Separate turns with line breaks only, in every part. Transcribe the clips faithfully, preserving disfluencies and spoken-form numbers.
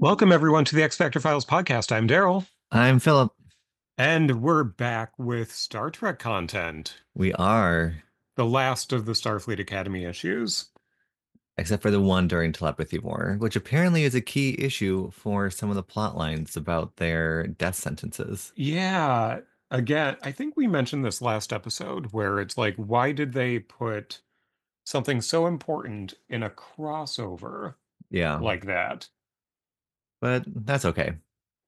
Welcome, everyone, to the X Factor Files podcast. I'm Daryl,
I'm Philip.
and we're back with Star Trek content,
We are,
the last of the Starfleet Academy issues.
except for the one during Telepathy War, which apparently is a key issue for some of the plot lines about their death sentences.
Yeah, again, I think we mentioned this last episode where it's like, why did they put something so important in a crossover
Yeah,
like that?
but that's okay.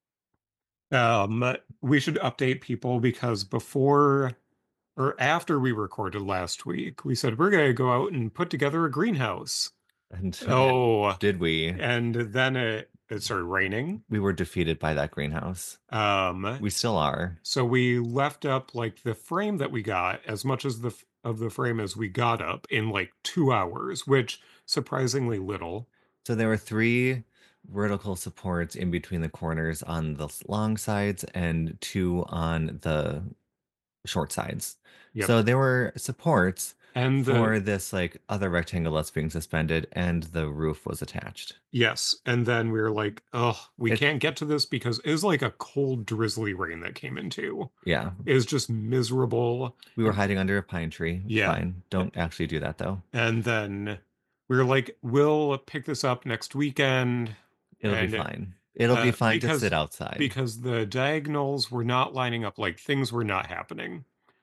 Um, we should update people because before or after we recorded last week, we said we're going to go out and put together a greenhouse.
And, and
Oh,
did we?
and then it, it started raining.
We were defeated by that greenhouse.
Um,
We still are.
so we left up like the frame that we got, as much as the of the frame as we got up in like two hours, which surprisingly little.
So there were three vertical supports in between the corners on the long sides and two on the short sides.
Yep.
So there were supports
And the
for this like other rectangle that's being suspended, and the roof was attached.
yes, and then we were like, oh, we
It,
can't get to this because it was like a cold, drizzly rain that came into.
yeah,
It was just miserable.
we were hiding under a pine tree. It's
Yeah.
fine. Don't actually do that though.
And then we were like, we'll pick this up next weekend.
It'll be
And
fine. It'll be
uh,
fine to sit
because
outside.
because the diagonals were not lining up, like things were not happening.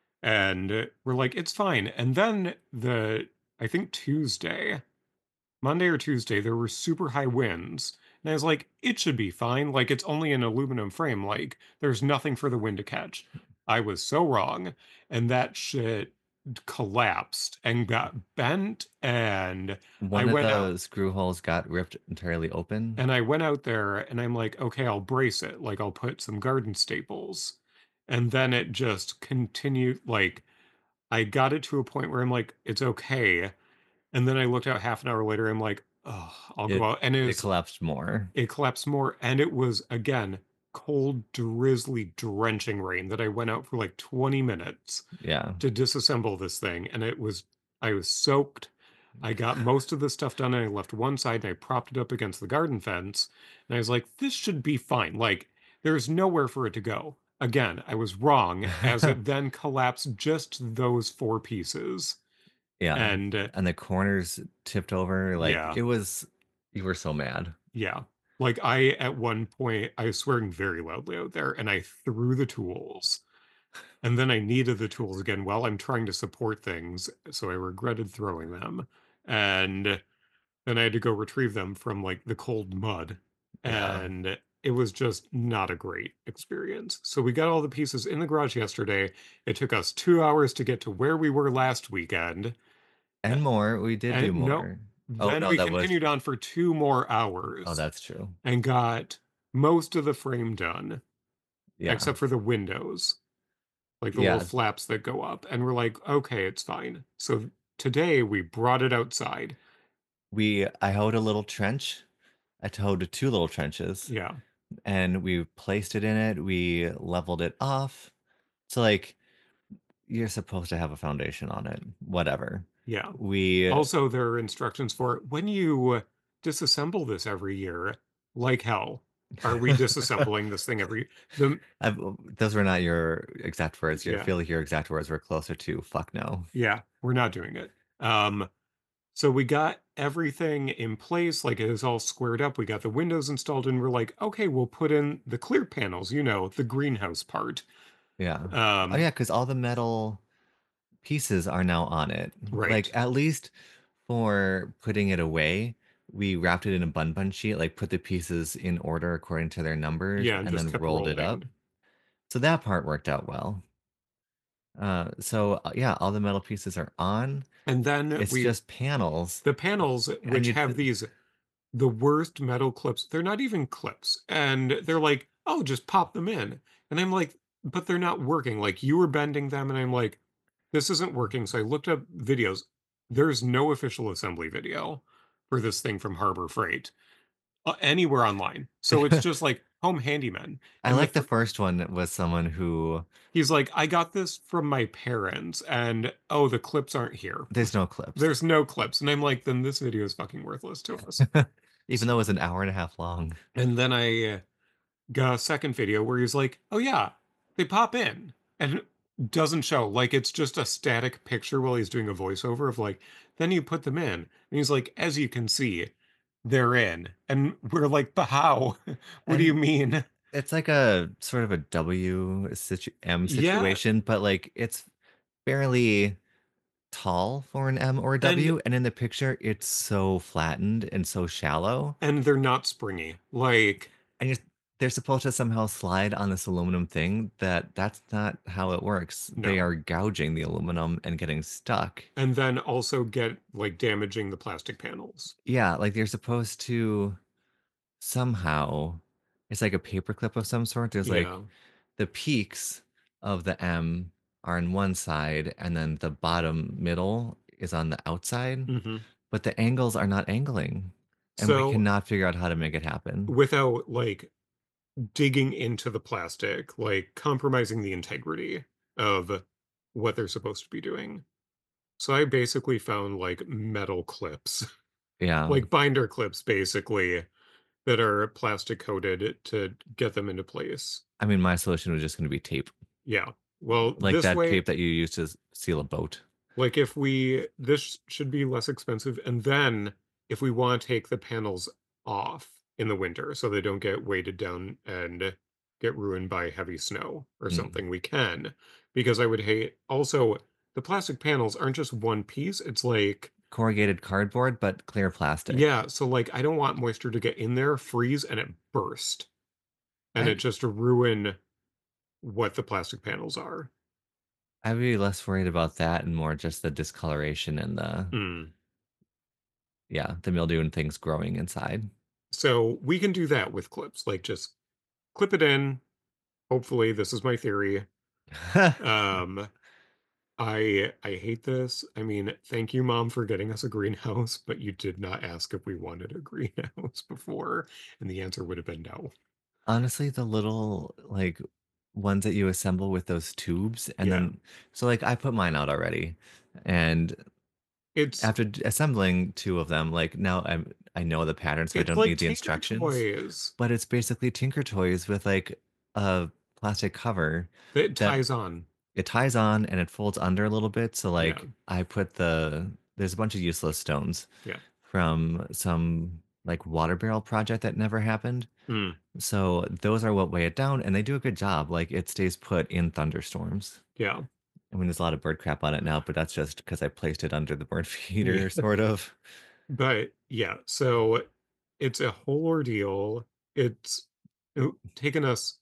And uh, we're like, it's fine. And then the I think Tuesday, Monday or Tuesday, there were super high winds. And I was like, it should be fine. Like it's only an aluminum frame. Like there's nothing for the wind to catch. I was so wrong. And that shit collapsed and got bent. And I
One of
went out
the screw holes got ripped entirely open.
and I went out there and I'm like, okay, I'll brace it. Like I'll put some garden staples. And then it just continued. Like I got it to a point where I'm like, it's okay. And then I looked out half an hour later. I'm like, oh, I'll go
It
out. And it
it
was,
collapsed more.
it collapsed more. And it was, again, cold, drizzly, drenching rain that I went out for like twenty minutes
Yeah.
to disassemble this thing. And it was, I was soaked. I got most of the stuff done and I left one side and I propped it up against the garden fence. And I was like, this should be fine. Like, there's nowhere for it to go. Again, I was wrong as it then collapsed just those four pieces.
Yeah.
And uh,
And the corners tipped over. Like
yeah,
it was, you were so mad.
yeah. Like I, at one point, I was swearing very loudly out there and I threw the tools. And then I needed the tools again while I'm trying to support things. So I regretted throwing them. And then I had to go retrieve them from like the cold mud.
Yeah.
And it was just not a great experience. So we got all the pieces in the garage yesterday. It took us two hours to get to where we were last weekend.
And more. We did do
And no,
more. Oh
then
no,
we
that was,
continued on for two more
oh,
hours
that's true.
and got most of the frame done,
Yeah.
except for the windows, like the little
Yeah.
flaps that go up. And we're like, okay, it's fine. So today we brought it outside.
We, I hoed a little trench. I hoed two little trenches
Yeah.
and we placed it in it. We leveled it off. So, like, you're supposed to have a foundation on it. Whatever.
Yeah.
We,
Also, there are instructions for when you disassemble this every year, like hell. Are we disassembling this thing every the
I've, those were not your exact words. You
yeah,
feel like your exact words were closer to fuck no.
yeah, we're not doing it. Um, so we got everything in place, like it is all squared up. We got the windows installed, and we're like, okay, we'll put in the clear panels, you know, the greenhouse part.
Yeah. Oh,
Um,
yeah, because all the metal pieces are now on it. Like,
right.
at least for putting it away, we wrapped it in a bun bun sheet, like put the pieces in order according to their numbers,
Yeah, and
and
just
then
kept
rolled it up.
rolling.
So that part worked out well. Uh, so uh, yeah, all the metal pieces are on.
And then
It's
we
just panels,
the panels
and
which
you,
have these the worst metal clips. They're not even clips. And they're like, oh, just pop them in. And I'm like, but they're not working. Like you were bending them, and I'm like, this isn't working. So I looked up videos. There's no official assembly video for this thing from Harbor Freight uh, anywhere online. So it's just like home handyman.
I
And the
like the
fir-
first one was someone who
he's like, I got this from my parents, and oh, the clips aren't here.
there's no clips.
There's no clips. And I'm like, then this video is fucking worthless to us.
Even though it was an hour and a half long.
And then I uh, got a second video where he's like, "Oh yeah, they pop in," and it doesn't show. Like it's just a static picture while he's doing a voiceover of like, then you put them in, and he's like, "As you can see, they're in," and we're like, "But how? What do you
And
mean?"
it's like a sort of a W situ M
Yeah,
situation, but, like, it's fairly tall for an M or a
and
W, and in the picture, it's so flattened and so shallow,
and they're not springy. Like
and you're they're supposed to somehow slide on this aluminum thing that that's not how it works. They
no,
are gouging the aluminum and getting stuck.
and then also get like damaging the plastic panels.
Yeah, like, they're supposed to somehow it's like a paperclip of some sort. There's, like,
Yeah.
the peaks of the M are on one side, and then the bottom middle is on the outside,
Hmm.
but the angles are not angling, and we
So
cannot figure out how to make it happen.
without like digging into the plastic, like compromising the integrity of what they're supposed to be doing. So I basically found like metal clips,
Yeah.
like binder clips basically that are plastic coated to get them into place.
I mean, my solution was just gonna be tape,
Yeah. Well,
like
this
that
way,
tape that you use to s seal a boat.
like if we this should be less expensive, and then if we want to take the panels off in the winter so they don't get weighted down and get ruined by heavy snow or
Mm.
something, we can. Because I would hate also the plastic panels aren't just one piece, it's like
Corrugated cardboard, but clear plastic.
yeah, so like I don't want moisture to get in there, freeze, and it burst, and it
I'd
just ruin what the plastic panels are.
I'd be less worried about that and more just the discoloration and the
Mm.
yeah, the mildew and things growing inside.
So we can do that with clips, like just clip it in. Hopefully, this is my theory. Um, I I hate this. I mean, thank you, mom, for getting us a greenhouse, but you did not ask if we wanted a greenhouse before, and the answer would have been no.
Honestly, the little, like, ones that you assemble with those tubes, and
Yeah,
then so, like, I put mine out already, and
it's
after d assembling two of them, like, now I'm I know the pattern, so I
it's
don't
like
need the
Tinker
instructions,
Toys
but it's basically Tinker Toys with, like, a plastic cover
that
that
ties on.
it ties on and it folds under a little bit, so,
Yeah,
like, I put the there's a bunch of useless stones
yeah.
from some, like, water barrel project that never happened.
Mm,
So those are what weigh it down, and they do a good job. Like it stays put in thunderstorms.
yeah,
I mean, there's a lot of bird crap on it now, but that's just because I placed it under the bird
yeah.
feeder, sort of.
But yeah, so it's a whole ordeal. It's uh, taken us.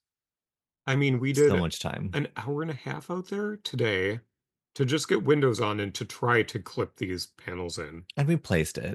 I mean, we
So
did
much time.
an hour and a half out there today to just get windows on and to try to clip these panels in.
And we placed it.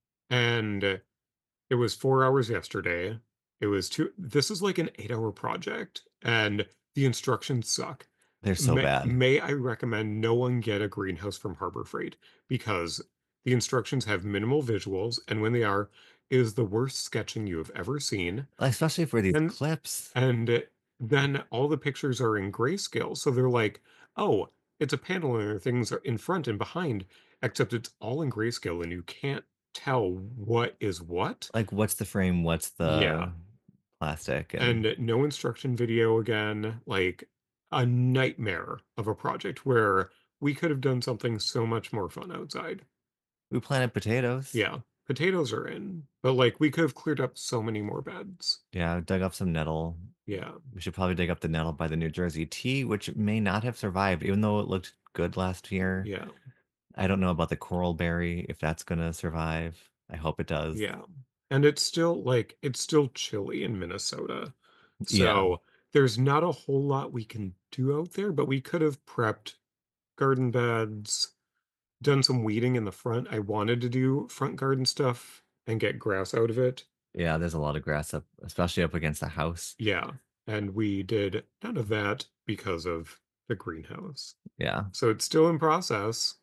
And uh, it was four hours yesterday. It was two this is like an eight-hour project, and the instructions suck.
They're so
May
bad.
may I recommend no one get a greenhouse from Harbor Freight because the instructions have minimal visuals, and when they are, it is the worst sketching you have ever seen.
Especially for these
And
clips.
and then all the pictures are in grayscale, so they're like, "Oh, it's a panel and there are things are in front and behind," except it's all in grayscale and you can't tell what is what.
Like, what's the frame? What's
Yeah,
the plastic? And
and no instruction video again, like, a nightmare of a project where we could have done something so much more fun outside.
we planted potatoes.
Yeah, potatoes are in, but, like, we could have cleared up so many more beds.
Yeah, dug up some nettle.
Yeah,
We should probably dig up the nettle by the New Jersey tea, which may not have survived, even though it looked good last year.
yeah.
I don't know about the coral berry, if that's gonna survive. I hope it does.
Yeah, and it's still, like it's still chilly in Minnesota,
Yeah.
so there's not a whole lot we can do out there, but we could have prepped garden beds, done some weeding in the front. I wanted to do front garden stuff and get grass out of it.
Yeah, there's a lot of grass up especially up against the house.
Yeah, and we did none of that because of the greenhouse.
Yeah.
So it's still in process.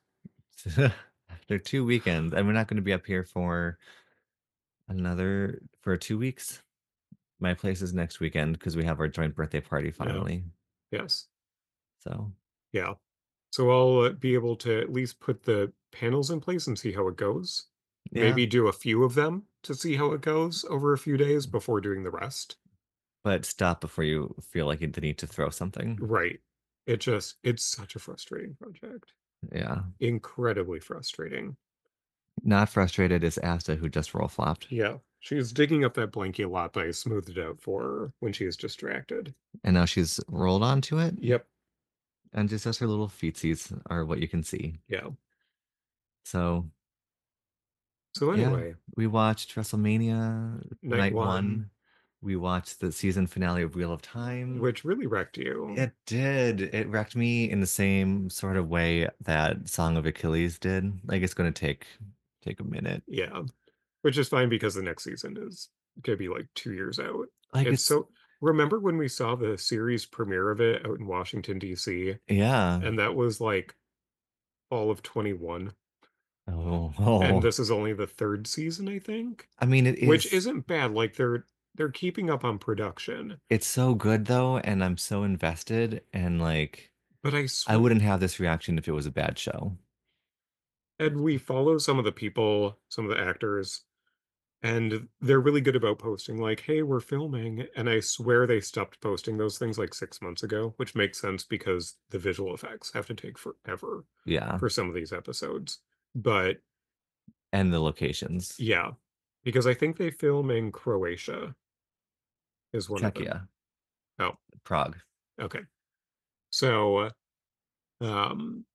After two weekends, and we're not gonna be up here for another for two weeks. My place is next weekend because we have our joint birthday party
Yeah,
finally.
yes,
So,
yeah. So I'll uh, be able to at least put the panels in place and see how it goes.
yeah,
Maybe do a few of them to see how it goes over a few days before doing the rest.
But stop before you feel like you the need to throw something.
Right. It just it's such a frustrating project.
Yeah.
Incredibly frustrating.
Not frustrated is Asta who just roll flopped.
Yeah. She's digging up that blankie a lot, but I smoothed it out for her when she is distracted.
And now she's rolled onto it,
Yep.
and just as her little feetsies are what you can see.
Yeah.
So,
So
yeah,
anyway,
we watched WrestleMania
night
night
one,
one. We watched the season finale of Wheel of Time.
which really wrecked you.
It did. It wrecked me in the same sort of way that Song of Achilles did. Like, it's gonna take take a minute.
Yeah. Which is fine because the next season is gonna be like two years out.
Like,
It's
it's
so remember when we saw the series premiere of it out in Washington, D C,
yeah.
and that was like fall of 21,
Oh,
and
oh.
this is only the third season, I think,
I mean, it
which
is
isn't bad, like, they're they're keeping up on production,
it's so good though, and I'm so invested, and, like,
but I
I
swear
wouldn't have this reaction if it was a bad show.
and we follow some of the people, some of the actors, and they're really good about posting like, "Hey, we're filming," and I swear they stopped posting those things like six months ago, which makes sense because the visual effects have to take forever
Yeah,
for some of these episodes. But,
and the locations.
yeah, because I think they film in Croatia is one of them.
Czechia,
Oh,
Prague.
okay. So, um,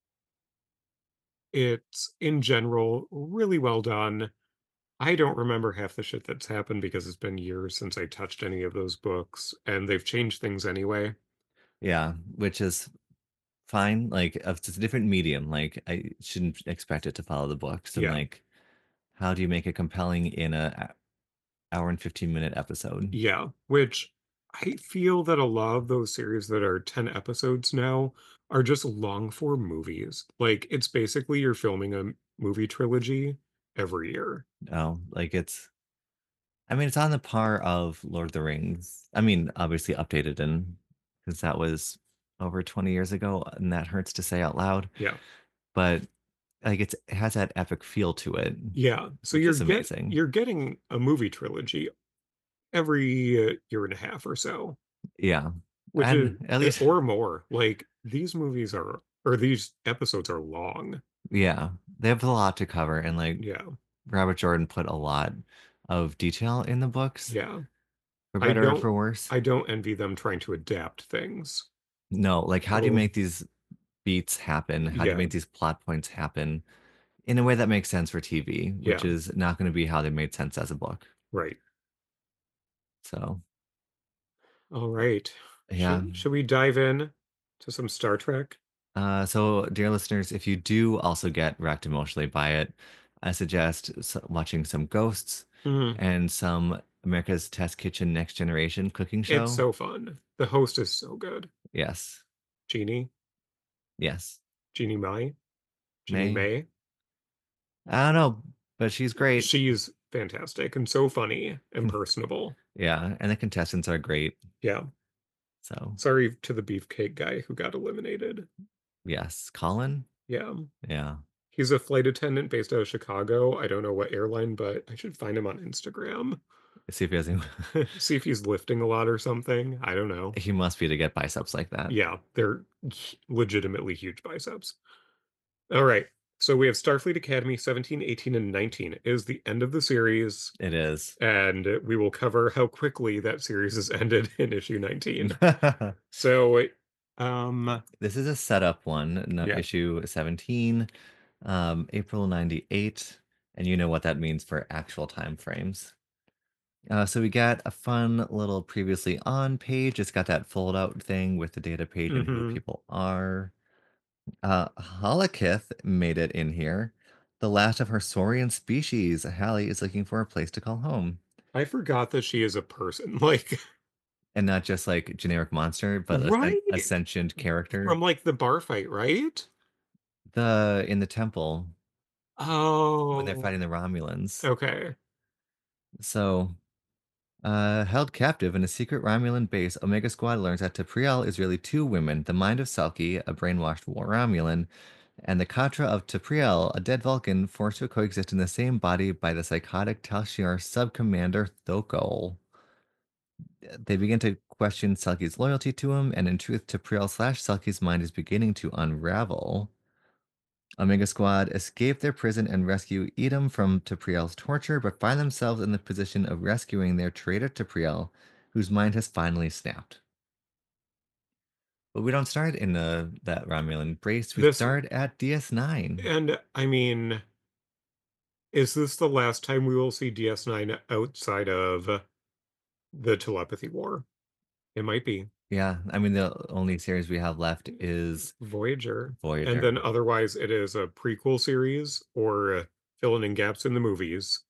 it's, in general, really well done. I don't remember half the shit that's happened because it's been years since I touched any of those books, and they've changed things anyway.
Yeah, which is fine, like, if it's a different medium, like, I shouldn't expect it to follow the books, and,
Yeah.
like, how do you make it compelling in a a hour and fifteen-minute episode?
Yeah, which I feel that a lot of those series that are ten episodes now are just long form movies. Like, it's basically you're filming a m- movie trilogy every year.
Oh, like, it's I mean, it's on the par of Lord of the Rings. I mean, obviously updated and because that was over twenty years ago, and that hurts to say out loud,
Yeah.
but, like, it's it has that epic feel to it,
Yeah. So
which
you're
is
get
amazing.
you're getting a movie trilogy every uh, year and a half or so,
Yeah,
which is
and at
uh,
least
or more. Like these movies are or these episodes are long.
yeah, they have a lot to cover, and, like,
Yeah.
Robert Jordan put a lot of detail in the books,
Yeah.
for
I
better or
don't
for worse.
I don't envy them trying to adapt things.
No, like, how do you
Oh,
make these beats happen? How do you
yeah.
make these plot points happen in a way that makes sense for T V, which
Yeah.
is not gonna be how they made sense as a book.
Right.
So,
All right.
yeah.
Should should we dive in to some Star Trek?
Uh, so, dear listeners, if you do also get wrecked emotionally by it, I suggest s- watching some Ghosts
Mhm.
and some America's Test Kitchen Next Generation cooking
It's
show.
so fun. The host is so good.
Yes.
Jeannie,
Yes.
Jeannie Mai, Jeannie
May.
May.
I don't know, but she's great.
She's fantastic and so funny and personable.
Yeah, and the contestants are great.
Yeah.
So,
Sorry to the beefcake guy who got eliminated.
yes. Colin?
Yeah.
Yeah.
He's a flight attendant based out of Chicago. I don't know what airline, but I should find him on Instagram.
See if he has any.
See if he's lifting a lot or something. I don't know.
He must be to get biceps like that.
Yeah, they're h- legitimately huge biceps. All right. So we have Starfleet Academy seventeen, eighteen, and nineteen is the end of the series,
It is.
and we will cover how quickly that series has ended in issue nineteen. So, um,
This is a setup one, no,
yeah.
issue seventeen, um, April ninety-eight, and you know what that means for actual time frames. Uh, so we got a fun little previously on page. It's got that fold out thing with the data page and who
Hmm.
people are. Uh, Holokith made it in here. The last of her saurian species. Hallie is looking for a place to call home.
I forgot that she is a person. Like,
And not just like generic monster, but a, sen- a
right
sentient character.
from like the bar fight, right?
The in the temple when they're
Oh,
fighting the Romulans.
okay.
So, uh, held captive in a secret Romulan base, Omega Squad learns that Tapriel is really two women, the mind of Selkie, a brainwashed war Romulan, And the Katra of Tapriel, a dead Vulcan forced to coexist in the same body by the psychotic Tal Shiar sub-commander Thokol. They begin to question Selkie's loyalty to him, and in truth, Tapriel slash Selkie's mind is beginning to unravel. Omega Squad escape their prison and rescue Edom from Tapriel's torture, but find themselves in the position of rescuing their traitor Tapriel, whose mind has finally snapped. But we don't start in uh, that Romulan base. We
This
start at D S nine.
and I mean, is this the last time we will see D S nine outside of the telepathy war? It might be.
Yeah, I mean, the only series we have left is
Voyager. And
Voyager.
then otherwise it is a prequel series or uh, filling in gaps in the movies.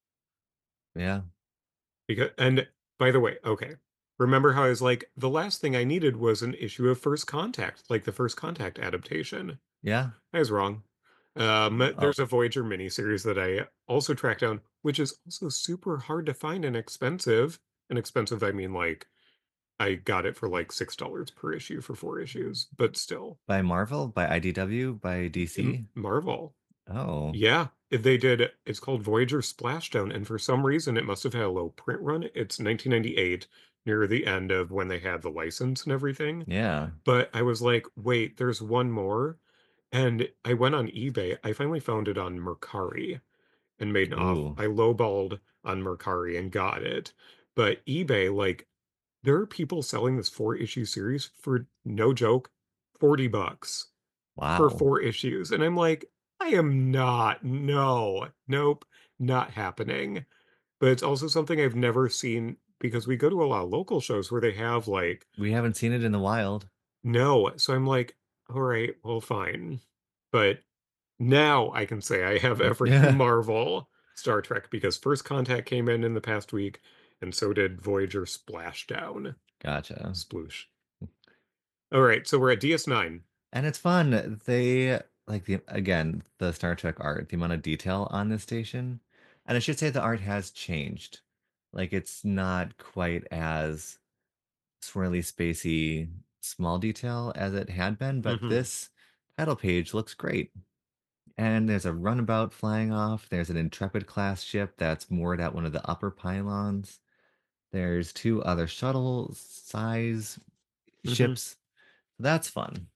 Yeah,
Because and by the way, okay. Remember how I was like, the last thing I needed was an issue of First Contact, like the First Contact adaptation.
yeah.
I was wrong. Um,
Oh,
there's a Voyager miniseries that I also tracked down, which is also super hard to find and expensive. And expensive, I mean like I got it for like six dollars per issue for four issues, but still.
by Marvel, by I D W, by
M
D C.
Marvel.
Oh,
Yeah, if they did it's called Voyager Splashdown, and for some reason, it must have had a low print run. It's nineteen ninety-eight, near the end of when they had the license and everything.
yeah.
But I was like, "Wait, there's one more?" And I went on eBay. I finally found it on Mercari and made an off.
Ooh,
I lowballed on Mercari and got it. But eBay, like, there are people selling this four-issue series for, no joke, forty bucks for
wow.
four issues, and I'm like, "I am not, no, nope, not happening." But it's also something I've never seen because we go to a lot of local shows where they have, like,
We haven't seen it in the wild.
no, so I'm like, "Alright, well, fine." But now I can say I have every
Yeah,
Marvel Star Trek because First Contact came in in the past week, and so did Voyager Splashdown.
gotcha.
Sploosh. Alright, so we're at D S nine.
And it's fun. They like the again, the Star Trek art, the amount of detail on this station. And I should say the art has changed. Like it's not quite as swirly, spacey, small detail as it had been, but
Mhm.
this title page looks great. And there's a runabout flying off. There's an Intrepid class ship that's moored at one of the upper pylons. There's two other shuttle size
Mhm.
ships. That's fun.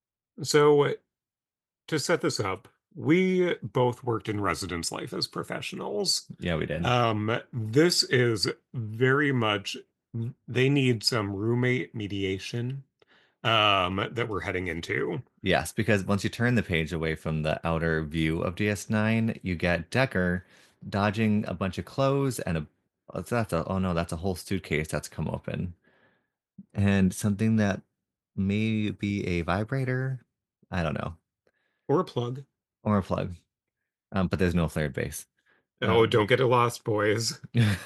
So to set this up, we both worked in residence life as professionals.
Yeah, we did.
Um, this is very much they need some roommate mediation um that we're heading into.
Yes, because once you turn the page away from the outer view of D S nine, you get Decker dodging a bunch of clothes and a oh, that's a oh no, that's a whole suitcase that's come open. And something that may be a vibrator. I don't know.
Or a plug.
Or a plug. Um, but there's no flared base.
Oh,
Um,
don't get it lost, boys.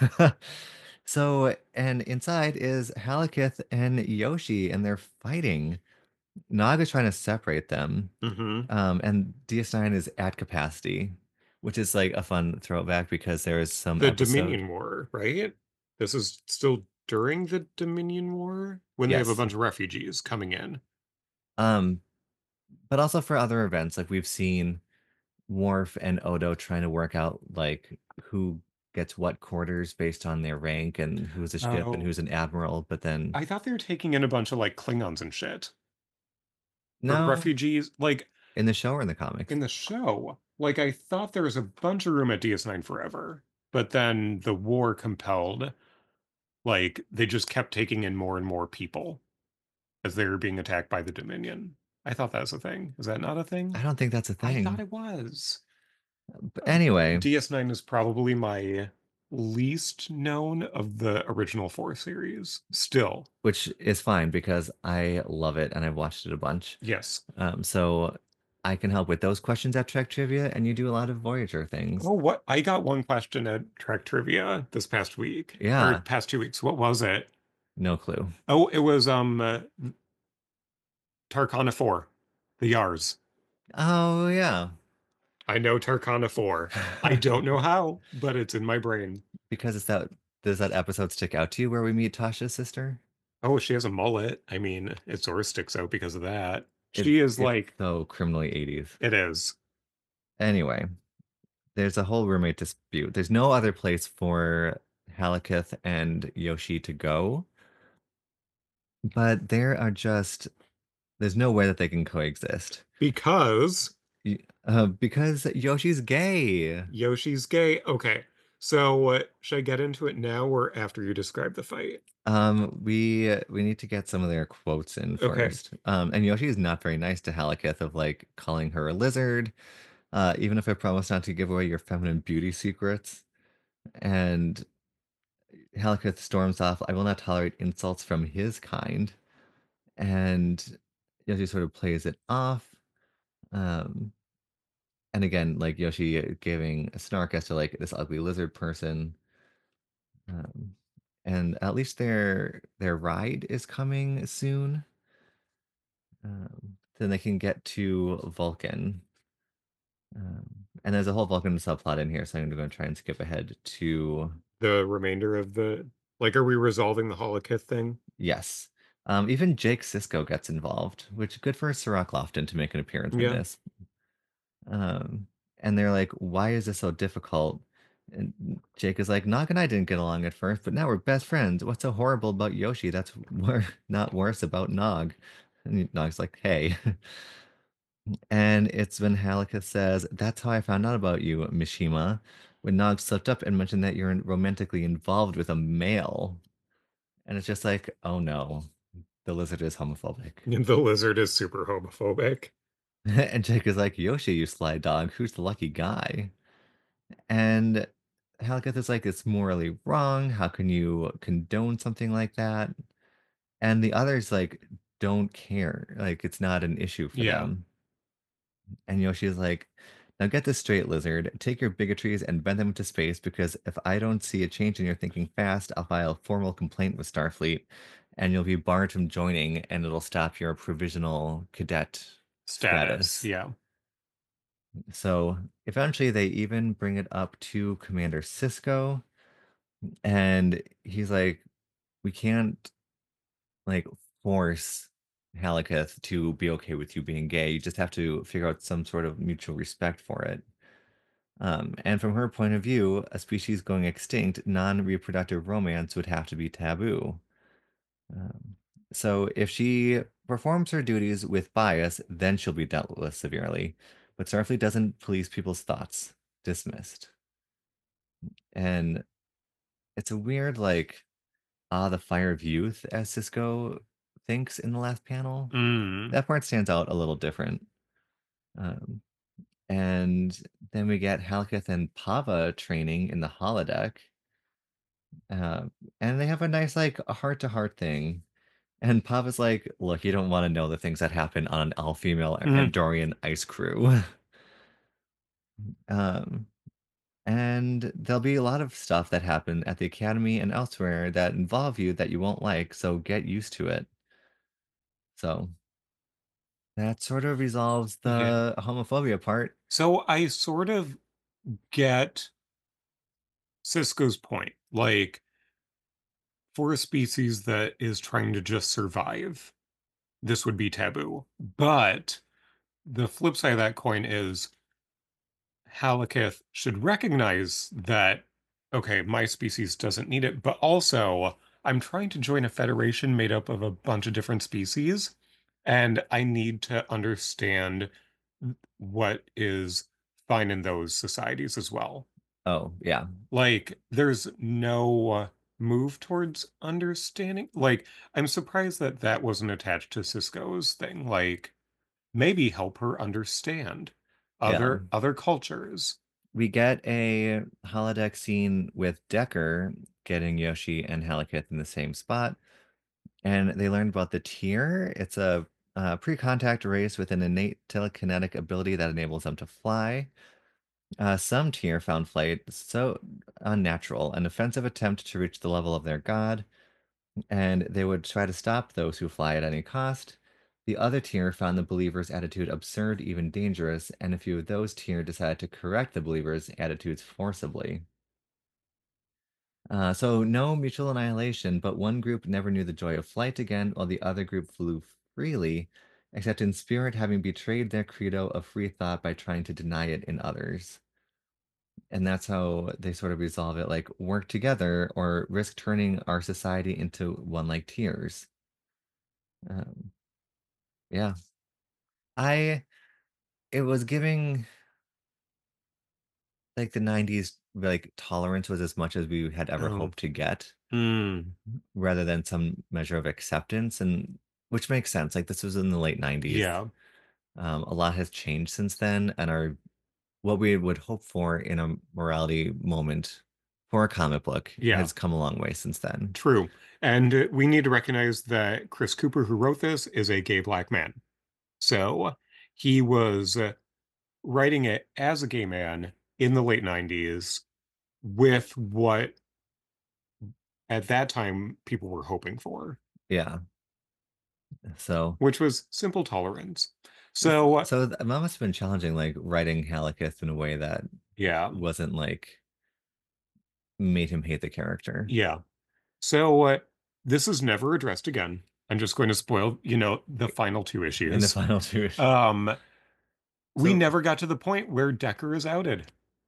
so and inside is Halakith and Yoshi, and they're fighting. Naga's trying to separate them.
Hmm.
Um, and D S nine is at capacity, which is like a fun throwback because there is some
The
episode.
Dominion War, right? This is still during the Dominion War when they have a
Yes.
bunch of refugees coming in.
Um, but also for other events, like we've seen Worf and Odo trying to work out like who gets what quarters based on their rank and who's a ship and
Oh,
who's an admiral. But then
I thought they were taking in a bunch of like Klingons and shit. Or
no,
refugees. Like
in the show or in the
in
comics.
the show, like I thought there was a bunch of room at D S nine forever, but then the war compelled, like they just kept taking in more and more people as they were being attacked by the Dominion. I thought that was a thing. Is that not a
I
thing?
don't think that's a
I thought
thing.
it was.
But
Uh,
anyway,
D S nine is probably my least known of the original four series. Still,
which is fine because I love it and I've watched it a bunch.
yes.
Um, so I can help with those questions at Trek Trivia, and you do a lot of Voyager things.
Oh, what? I got one question at Trek Trivia this past week or
Yeah,
past two weeks. What was it?
no clue.
Oh, it was um uh, Tarkana four, the Yars.
Oh yeah,
I know Tarkana four. I don't know how, but it's in my brain.
because it's that does that episode stick out to you where we meet Tasha's sister?
Oh, she has a mullet. I mean, it sort of sticks out because of that.
It
She is
it's
like
so criminally eighties.
it is.
Anyway, there's a whole roommate dispute. There's no other place for Halaketh and Yoshi to go, but there are just there's no way that they can coexist.
Because
Y uh, because Yoshi's gay.
Yoshi's gay. Okay. So, uh, should I get into it now or after you describe the fight?
Um, we we need to get some of their quotes in
Okay.
first. Um, and Yoshi is not very nice to Halaketh of like calling her a lizard, uh, even if I promise not to give away your feminine beauty secrets. And Halaketh storms off, I will not tolerate insults from his kind. And Yoshi sort of plays it off. Um, and again, like Yoshi giving a snark as to like this ugly lizard person. Um, and at least their their ride is coming soon. Um, then they can get to Vulcan. Um, and there's a whole Vulcan subplot in here, so I'm gonna try and skip ahead to
The remainder of the like, are we resolving the Holokith thing?
yes. Um, even Jake Sisko gets involved, which good for Sirach Lofton to make an appearance in
Yeah.
this. Um, and they're like, "Why is this so difficult?" And Jake is like, "Nog and I didn't get along at first, but now we're best friends. What's so horrible about Yoshi? That's wor not worse about Nog." And Nog's like, "Hey." And it's when Halakha says, "That's how I found out about you, Mishima, when Nog slipped up and mentioned that you're romantically involved with a male." And it's just like, "Oh no, the lizard is homophobic."
The lizard is super homophobic.
And Jake is like, "Yoshi, you sly dog, who's the lucky guy?" And Halakha is like, "It's morally wrong. How can you condone something like that?" And the others like don't care. Like it's not an issue for
Yeah.
them. And Yoshi's like, "Now get this straight, lizard. Take your bigotries and bend them into space because if I don't see a change in your thinking fast, I'll file a formal complaint with Starfleet and you'll be barred from joining and it'll stop your provisional cadet
Status.
status."
Yeah.
So eventually they even bring it up to Commander Cisco and he's like, "We can't like force Halaketh to be okay with you being gay. You just have to figure out some sort of mutual respect for it." Um, and from her point of view, a species going extinct, non-reproductive romance would have to be taboo. Um, so if she performs her duties with bias, then she'll be dealt with severely. But Starfleet doesn't police people's thoughts. Dismissed. And it's a weird, like, ah, the fire of youth, as Cisco thinks in the last panel.
Mm.
That part stands out a little different. Um, and then we get Halketh and Pava training in the holodeck. Uh, and they have a nice, like, a heart-to-heart thing, and Papa's like, "Look, you don't wanna know the things that happen on an all-female
Mhm.
Andorian ice crew." Um, and there'll be a lot of stuff that happen at the academy and elsewhere that involve you that you won't like, so get used to it. So, that sort of resolves
Yeah.
the homophobia part.
So I sort of get Cisco's point. Like, for a species that is trying to just survive, this would be taboo. But the flip side of that coin is Halakith should recognize that, okay, my species doesn't need it, but also I'm trying to join a federation made up of a bunch of different species, and I need to understand what is fine in those societies as well.
Oh, yeah.
Like, there's no move towards understanding. Like, I'm surprised that that wasn't attached to Cisco's thing. Like, maybe help her understand
Yeah.
other other cultures.
We get a holodeck scene with Decker getting Yoshi and Halakith in the same spot. And they learned about the Tier. It's a, uh, pre-contact race with an innate telekinetic ability that enables them to fly. Uh, some Tier found flight so unnatural, an offensive attempt to reach the level of their god, and they would try to stop those who fly at any cost. The other Tier found the believers' attitude absurd, even dangerous, and a few of those Tier decided to correct the believers' attitudes forcibly. Uh, so no mutual annihilation, but one group never knew the joy of flight again, while the other group flew freely except in spirit having betrayed their credo of free thought by trying to deny it in others. And that's how they sort of resolve it, like, work together or risk turning our society into one like tears. Um, yeah. I it was giving like the nineties, like tolerance was as much as we had ever
Oh.
hoped to get,
Mm.
rather than some measure of acceptance, and which makes sense. Like this was in the late nineties.
Yeah.
Um, a lot has changed since then, and our what we would hope for in a morality moment for a comic book
Yeah.
has come a long way since then.
True. And uh, we need to recognize that Chris Cooper, who wrote this, is a gay black man. So he was uh, writing it as a gay man in the late nineties with what at that time people were hoping for,
Yeah. So
which was simple tolerance.
s-
So, uh,
so th- that must have been challenging, like writing Halakith in a way that
yeah,
wasn't like made him hate the character
yeah. So uh, this is never addressed again. I'm just going to spoil, you know, the final two
in the
issues.
final two.
Um, we
So,
never got to the point where Decker is outed.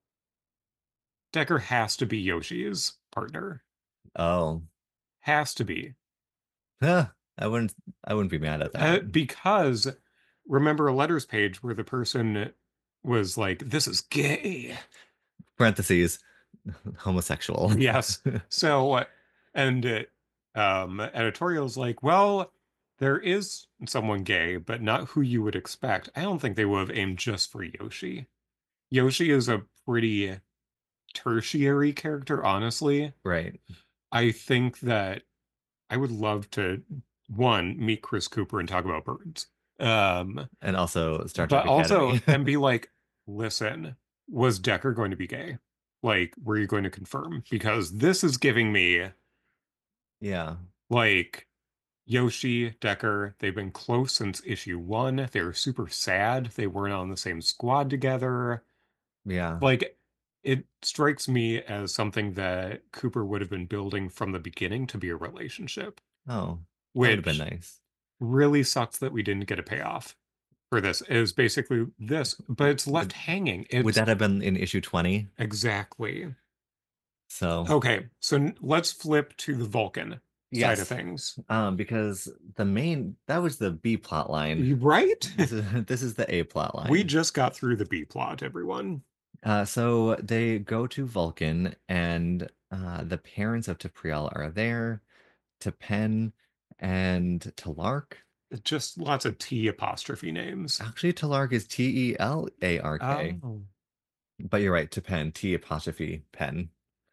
Decker has to be Yoshi's partner.
oh,
Has to be.
huh, I wouldn't, I wouldn't be mad at that.
Uh, because remember a letters page where the person was like, this is gay.
Parentheses, homosexual.
Yes. So, uh, and uh, um, editorial's like, well, there is someone gay, but not who you would expect. I don't think they would have aimed just for Yoshi. Yoshi is a pretty tertiary character, honestly.
Right.
I think that I would love to, one, meet Chris Cooper and talk about birds. Um,
And also Star
but
Trek
also,
Academy.
and be like, listen, was Decker going to be gay? Like, were you going to confirm? Because this is giving me
Yeah.
like Yoshi, Decker, they've been close since issue one. They were super sad they weren't on the same squad together.
Yeah.
Like, it strikes me as something that Cooper would have been building from the beginning to be a relationship,
Oh, that would have been
which
nice.
really sucks that we didn't get a payoff for this. It was basically this, but it's left
Would
hanging.
would
It's
that have been in issue twenty?
exactly.
So,
Okay, so n- let's flip to the Vulcan side of
yes.
things.
Um, because the main that was the B plot line.
You right?
This is this is the A plot
We
line.
just got through the B plot, everyone.
Uh, so they go to Vulcan, and uh, the parents of Tapriel are there, to Penn and Talark.
Just lots of T apostrophe names.
Actually, Talark is T E L A R K,
Oh.
but you're right, to Penn, T apostrophe Penn.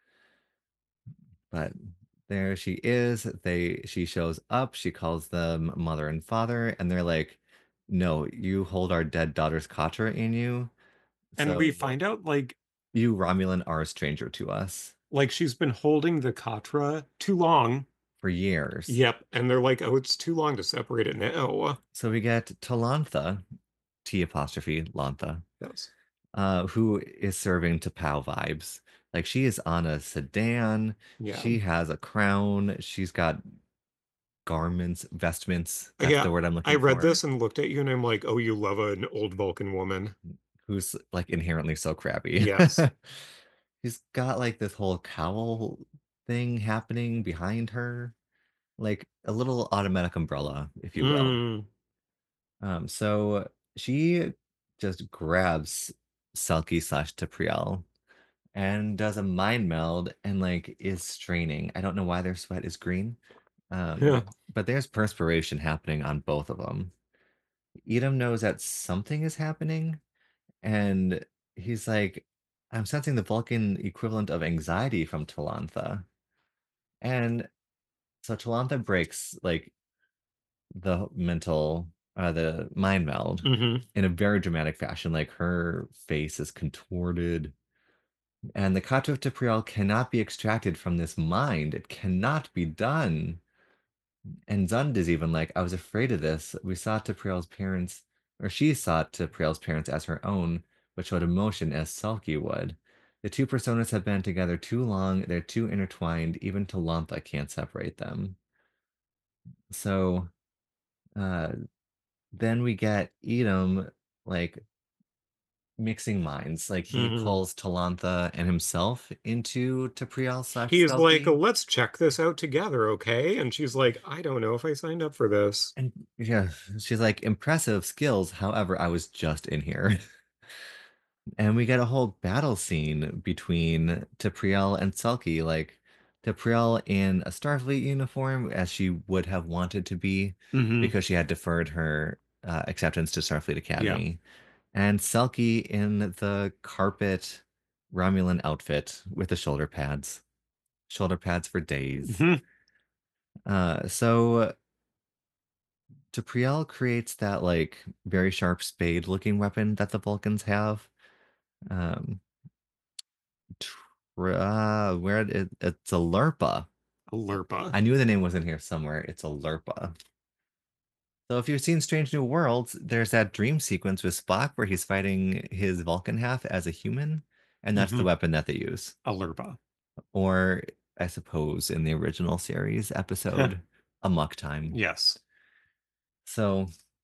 But there she is. They she shows up. She calls them mother and father, and they're like, "No, you hold our dead daughter's Katra in you.
And
So
we find out like
you Romulan are a stranger to us
like she's been holding the Katra too long.
for years."
Yep. And they're like, oh, it's too long to separate it now.
So we get Talantha, T apostrophe Lantha,
Yes.
uh, who is serving to Pow vibes. Like she is on a sedan.
Yeah.
She has a crown. She's got garments, vestments. That's
Yeah.
the word I'm
I
looking
read
for.
this and looked at you and I'm like, oh, you love an old Vulcan woman.
Who's like inherently so crabby.
Yes.
She's got like this whole cowl thing happening behind her, like a little automatic umbrella, if you will.
Mm.
Um, so she just grabs Selkie slash Tapriel and does a mind meld and like is straining. I don't know why their sweat is green.
Yeah.
Um, but there's perspiration happening on both of them. Edom knows that something is happening, and he's like, I'm sensing the Vulcan equivalent of anxiety from Talantha. And so Talantha breaks like the mental, uh, the mind meld
Hmm.
in a very dramatic fashion. Like her face is contorted, and the Kato of Tapriel cannot be extracted from this mind. It cannot be done. And Zund is even like, I was afraid of this. We saw Tapriel's parents, or she saw Tapriel's parents as her own, but showed emotion as Selkie would. The two personas have been together too long. They're too intertwined. Even Talantha can't separate them. So, uh, Then we get Edom, like, mixing minds. Like, he
Mhm.
pulls Talantha and himself into Tapriel slash
He's like,
Selkie.
"Let's check this out together, okay?" And she's like, "I don't know if I signed up for this."
And yeah, she's like, "Impressive skills, however, I was just in here." And we get a whole battle scene between Tapriel and Selkie, like, Tapriel in a Starfleet uniform, as she would have wanted to be,
Mhm.
because she had deferred her, uh, acceptance to Starfleet
Yeah.
Academy, and Selkie in the carpet Romulan outfit with the shoulder pads. Shoulder pads for days.
Mhm.
Uh, so Tapriel creates that, like, very sharp spade-looking weapon that the Vulcans have. Um, tr uh, where it it's a Lurpa.
A Lurpa.
I knew the name was in here somewhere. It's a Lurpa. So if you've seen Strange New Worlds, there's that dream sequence with Spock where he's fighting his Vulcan half as a human, and that's the
Mhm.
weapon that they use.
A Lurpa.
Or I suppose in the original series episode, Amok Time.
Yes.
So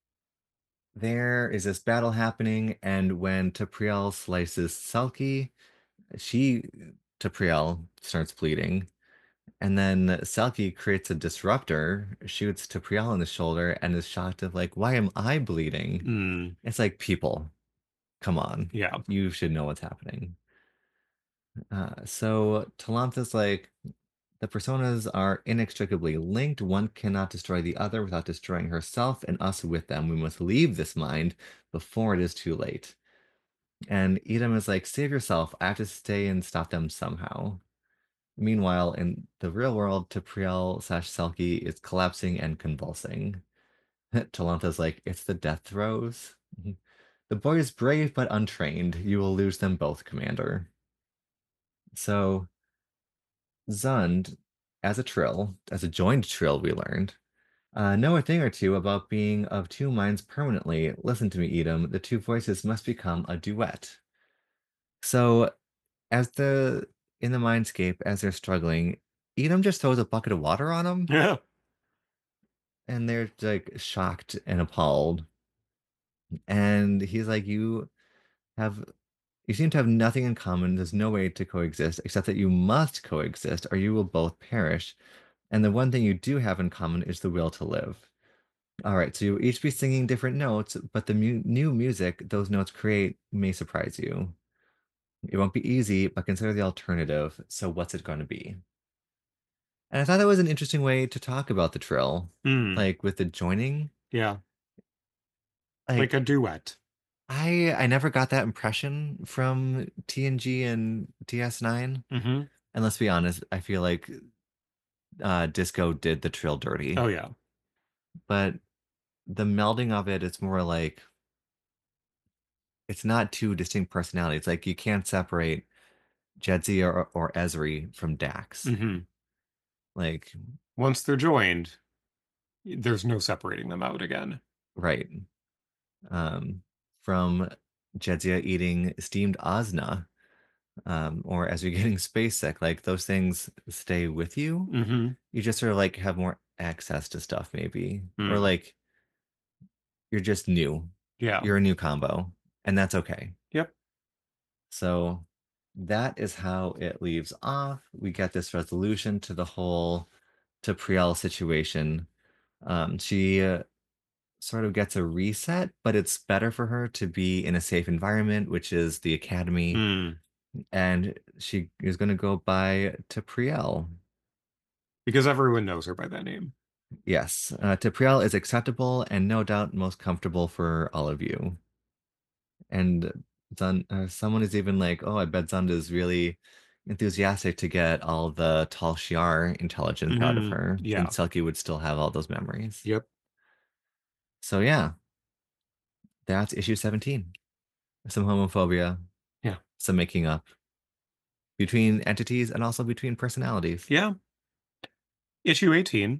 there is this battle happening, and when Tapriel slices Selkie, she Tapriel starts bleeding, and then Selkie creates a disruptor, shoots Tapriel in the shoulder, and is shocked of like, "Why am I bleeding?"
Mm.
It's like, people, come on,
Yeah.
you should know what's happening. Uh, so Talantha's like, the personas are inextricably linked. One cannot destroy the other without destroying herself and us with them. We must leave this mind before it is too late. And Edom is like, save yourself. I have to stay and stop them somehow. Meanwhile, in the real world, Tapriel slash Selkie is collapsing and convulsing. Talanta's like, it's the death throes. Mhm. The boy is brave but untrained. You will lose them both, Commander. So Zund, as a Trill, as a joined Trill, we learned, uh, know a thing or two about being of two minds permanently. Listen to me, Edom. The two voices must become a duet. So as the in the mindscape, as they're struggling, Edom just throws a bucket of water on them,
Yeah.
and they're like shocked and appalled. And he's like, "You have, you seem to have nothing in common. There's no way to coexist, except that you must coexist, or you will both perish. And the one thing you do have in common is the will to live. All right, so you'll each be singing different notes, but the mu new music those notes create may surprise you. It won't be easy, but consider the alternative. So what's it going to be?" And I thought that was an interesting way to talk about the trill,
Mm.
like with the joining.
Yeah. Like a
Like
duet.
I I never got that impression from T N G and D S nine.
Mhm.
And let's be honest, I feel like uh Disco did the trill
Oh,
dirty.
yeah.
But the melding of it, it's more like it's not two distinct personalities. Like you can't separate Jedzia or, or Ezri from Dax.
Mhm.
Like,
Once they're joined, there's no separating them out again.
right. Um, from Jedzia eating steamed Ozna, um, or as you're getting space sick, like those things stay with you.
Mhm.
You just sort of like have more access to stuff, maybe. Or
Mm.
like you're just new.
Yeah.
You're a new combo, and that's okay.
Yep.
So that is how it leaves off. We get this resolution to the whole Tapriel situation. Um, she uh, sort of gets a reset, but it's better for her to be in a safe environment, which is the academy,
Mm.
and she is going to go by Tapriel.
Because everyone knows her by that name.
Yes, uh, Tapriel is acceptable and no doubt most comfortable for all of you. And Zund, uh, someone is even like, "Oh, I bet Zund is really enthusiastic to get all the Tal Shiar intelligence out of
Mhm.
her,
Yeah.
since Selkie would still have all those memories."
Yep.
So yeah, that's issue seventeen. Some homophobia,
Yeah.
some making up between entities and also between personalities.
Yeah. Issue eighteen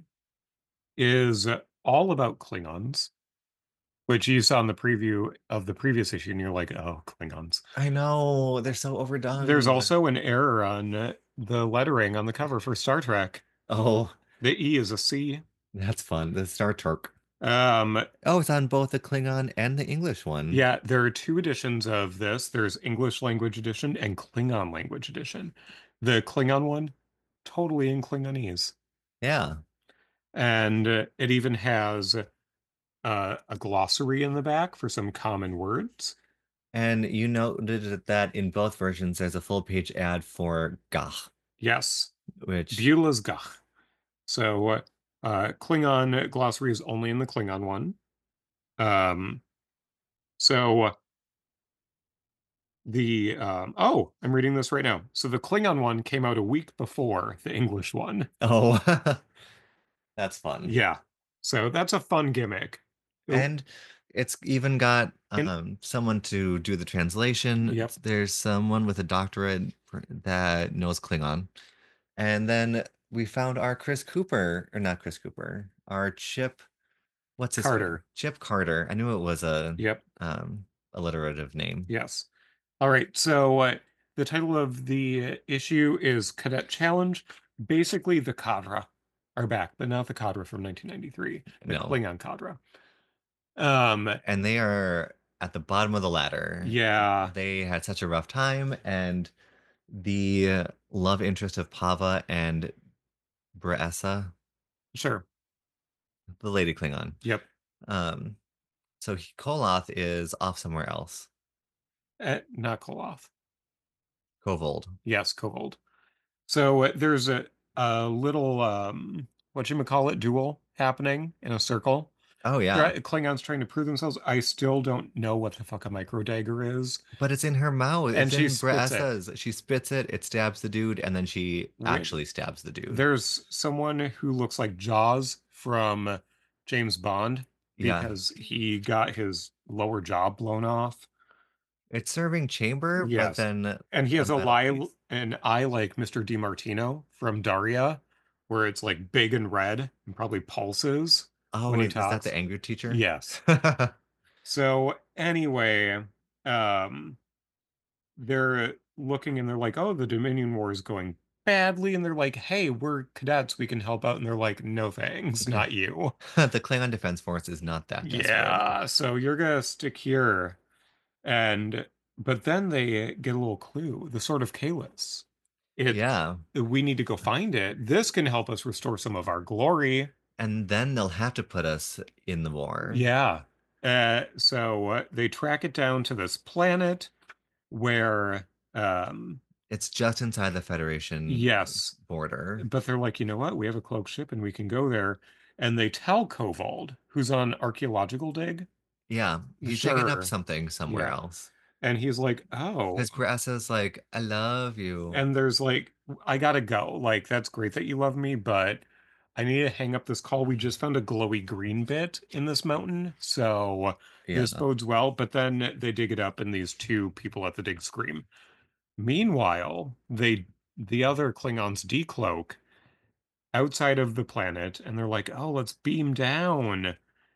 is all about Klingons, which you saw in the preview of the previous issue, and you're like, "Oh, Klingons."
I know, they're so
There's
overdone.
also an error on uh, the lettering on the cover for Star Trek.
Oh,
The E is a C.
that's fun. The Star Turk.
Um,
Oh, it's on both the Klingon and the English one.
yeah, there are two editions of this. There's English language edition and Klingon language edition. The Klingon one, totally in Klingonese.
Yeah.
And uh, it even has uh, a glossary in the back for some common words.
And you noted that in both versions, there's a full page ad for Gach,
Yes,
which,
Beulah's Gach. So uh, uh, Klingon glossary is only in the Klingon one. Um, so the um, oh, I'm reading this right now. So the Klingon one came out a week before the English one.
oh, that's fun.
Yeah. So that's a fun gimmick. Oh,
And it's even got
and
um, someone to do the translation.
yep,
It's- There's someone with a doctorate for- that knows Klingon. And then we found our Chris Cooper, or not Chris Cooper, our Chip, what's his face?
Carter.
Chip Carter. I knew it was a
Yep.
um, alliterative name.
Yes. All right. So uh, the title of the issue is Cadet Challenge. Basically, the cadre are back, but not the cadre from nineteen ninety-three, the
No.
Klingon cadre. Um,
And they are at the bottom of the ladder.
yeah,
They had such a rough time, and the love interest of Pava and Braessa,
sure.
the lady Klingon.
Yep.
Um, so he, Koloth is off somewhere else.
Uh, not Koloth.
Kovold.
Yes, Kovold. So uh, there's a a little um what you call it duel happening in a circle.
Oh yeah,
Try- Klingons trying to prove themselves. I still don't know what the fuck a micro dagger is,
but it's in her mouth.
and
It's
she
in
spits it.
Braessa's. She spits it. It stabs the dude, and then she
Wait,
actually stabs the dude.
there's someone who looks like Jaws from James Bond
Yeah,
because he got his lower jaw blown off.
it's serving chamber, but
Yes.
then
And he
a
has a
metal
lie
piece.
an eye like Mister DiMartino from Daria, where it's like big and red and probably pulses
Oh,
when he
is is that the
talks.
anger teacher?
Yes. So anyway, um, they're looking and they're like, oh, the Dominion War is going badly. And they're like, hey, we're cadets, we can help out. And they're like, no thanks, not you.
The Klingon Defense Force is not that desperate.
Yeah, so you're gonna stick here. And but then they get a little clue, the Sword of Kalis. It
Yeah.
we need to go find it. This can help us restore some of our glory.
And then they'll have to put us in the war.
Yeah. Uh, so uh, they track it down to this planet where, um,
It's just inside the Federation
yes,
border.
but they're like, you know what? We have a cloaked ship and we can go there. And they tell Kovold, who's on archaeological dig,
Yeah, he's digging up
sure,
something somewhere
yeah.
else.
And he's like, oh,
His Brassa's like, I love you.
and there's like, I gotta go. Like, that's great that you love me, but I need to hang up this call. We just found a glowy green bit in this mountain, so
Yeah.
this bodes well. But then they dig it up, and these two people at the dig scream. Meanwhile, they the other Klingons decloak outside of the planet, and they're like, "Oh, let's beam down,"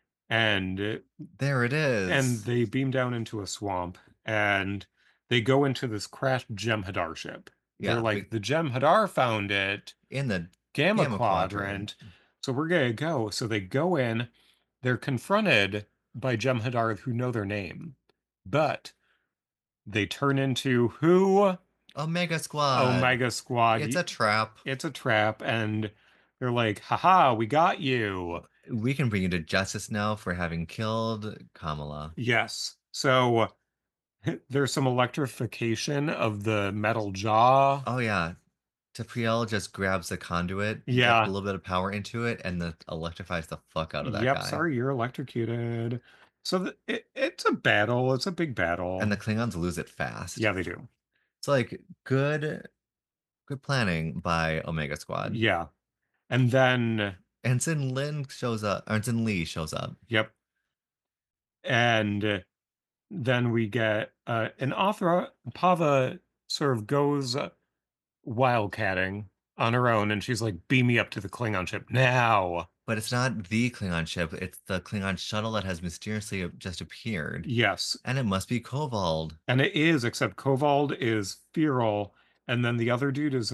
and
There it
and
is.
they beam down into a swamp, and they go into this crashed Jem'Hadar ship. They're
Yeah,
like,
we
"The Jem'Hadar found it."
in the
Gamma
Gamma Quadrant.
Quadrant. So we're gonna go. So they go in, they're confronted by Jem'Hadar who know their name, but they turn into who?
Omega Squad.
Omega Squad.
It's
Y-
a trap.
It's a trap, and they're like, haha, we got you.
We can bring you to justice now for having killed Kamala.
Yes. So there's some electrification of the metal jaw.
Oh yeah, Tapriel just grabs the conduit, gets a
Yeah.
little bit of power into it, and then electrifies the fuck out of that
Yep,
guy.
sorry, you're electrocuted. So the, it, it's a battle. It's a big
And the
battle.
Klingons lose it fast.
Yeah, they do.
It's like good good planning by Omega Squad.
Yeah. And then,
Ensign Lin shows up. Ensign Lee shows up.
yep. And then we get uh, an author, Pava sort of goes uh, wildcatting on her own, and she's like, beam me up to the Klingon ship now.
But it's not the Klingon ship, it's the Klingon shuttle that has mysteriously just appeared.
Yes.
And it must be Koval.
And it is, except Koval is feral, and then the other dude is an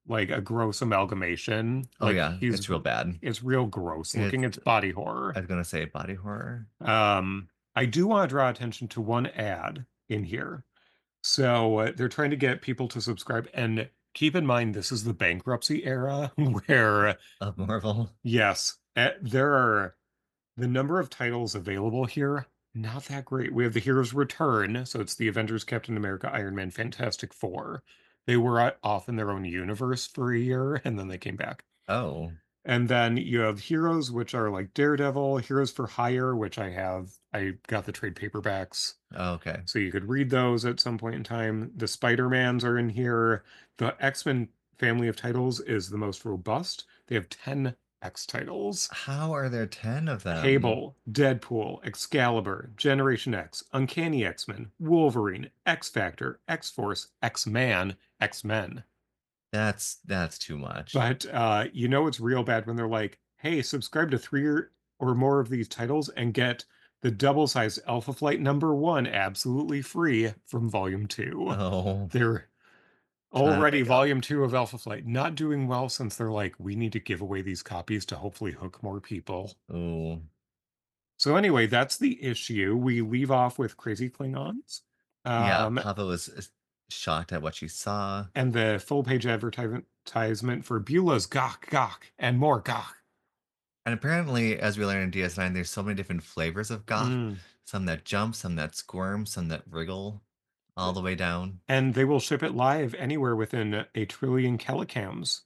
like a gross amalgamation.
Oh,
Like
yeah,
he's
it's real bad.
it's real gross
It's
looking. It's body
I
horror.
was gonna say body horror.
Um, I do want to draw attention to one ad in here. So uh, they're trying to get people to subscribe, and keep in mind this is the bankruptcy era where
Of Marvel.
yes, eh, there are the number of titles available here, not that great. We have the Heroes Return, so it's the Avengers, Captain America, Iron Man, Fantastic Four. They were uh, off in their own universe for a year, and then they came back.
Oh,
And then you have Heroes, which are like Daredevil, Heroes for Hire, which I have. I got the trade paperbacks,
okay.
so you could read those at some point in time. The Spider-Mans are in here. The X-Men family of titles is the most robust. They have ten X titles.
How are there ten of them?
Cable, Deadpool, Excalibur, Generation X, Uncanny X-Men, Wolverine, X-Factor, X-Force, X-Man, X-Men.
That's that's too much.
But uh, you know it's real bad when they're like, hey, subscribe to three or, or more of these titles and get the double-sized Alpha Flight number one absolutely free from Volume two.
Oh,
They're
trying to
already
make up.
Volume two of Alpha Flight not doing well since they're like, we need to give away these copies to hopefully hook more people.
Oh,
So anyway, that's the issue. We leave off with Crazy Klingons.
yeah,
Um,
Papa was uh, shocked at what she saw.
and the full page advertisement for Beulah's Gawk Gawk and more Gawk.
And apparently, as we learn in D S nine, there's so many different flavors of goth.
Mm.
Some that jump, some that squirm, some that wriggle, all the way down.
And they will ship it live anywhere within a trillion Calicams.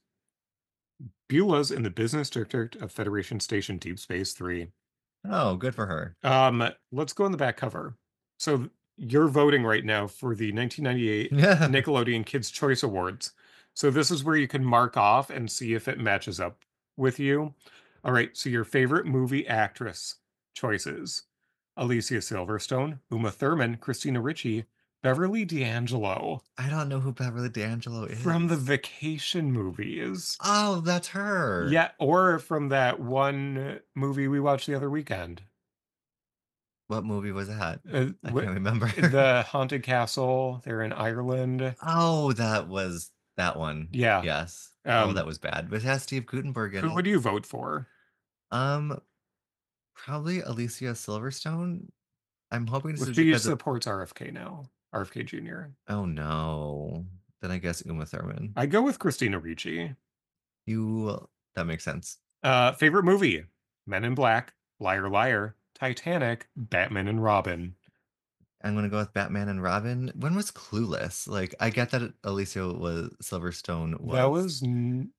Beulah's in the business district of Federation Station Deep Space Three.
Oh, good for her.
Um, let's go on the back cover. So you're voting right now for the nineteen ninety-eight
Yeah.
Nickelodeon Kids' Choice Awards. So this is where you can mark off and see if it matches up with you. All right, so your favorite movie actress choices: Alicia Silverstone, Uma Thurman, Christina Ricci, Beverly D'Angelo
I don't know who Beverly D'Angelo
from the
is.
Vacation movies.
Oh, that's her.
Yeah, or from that one movie we watched the other weekend.
What movie was that?
Uh,
I
wh-
can't remember.
the Haunted Castle. They're in Ireland.
Oh, that was that one.
Yeah.
Yes. Oh, that
Um,
was bad. But it has Steve Guttenberg in
who
it.
would you vote for?
Um, Probably Alicia Silverstone. I'm hoping this
Well,
is
she
because of
supports R F K now. R F K Junior
oh no. Then I guess Uma Thurman.
I go with Christina Ricci.
You that makes sense.
Uh, favorite movie: Men in Black, Liar Liar, Titanic, Batman and Robin.
I'm gonna go with Batman and Robin. When was Clueless? Like, I get that Alicia was Silverstone
That
was.
was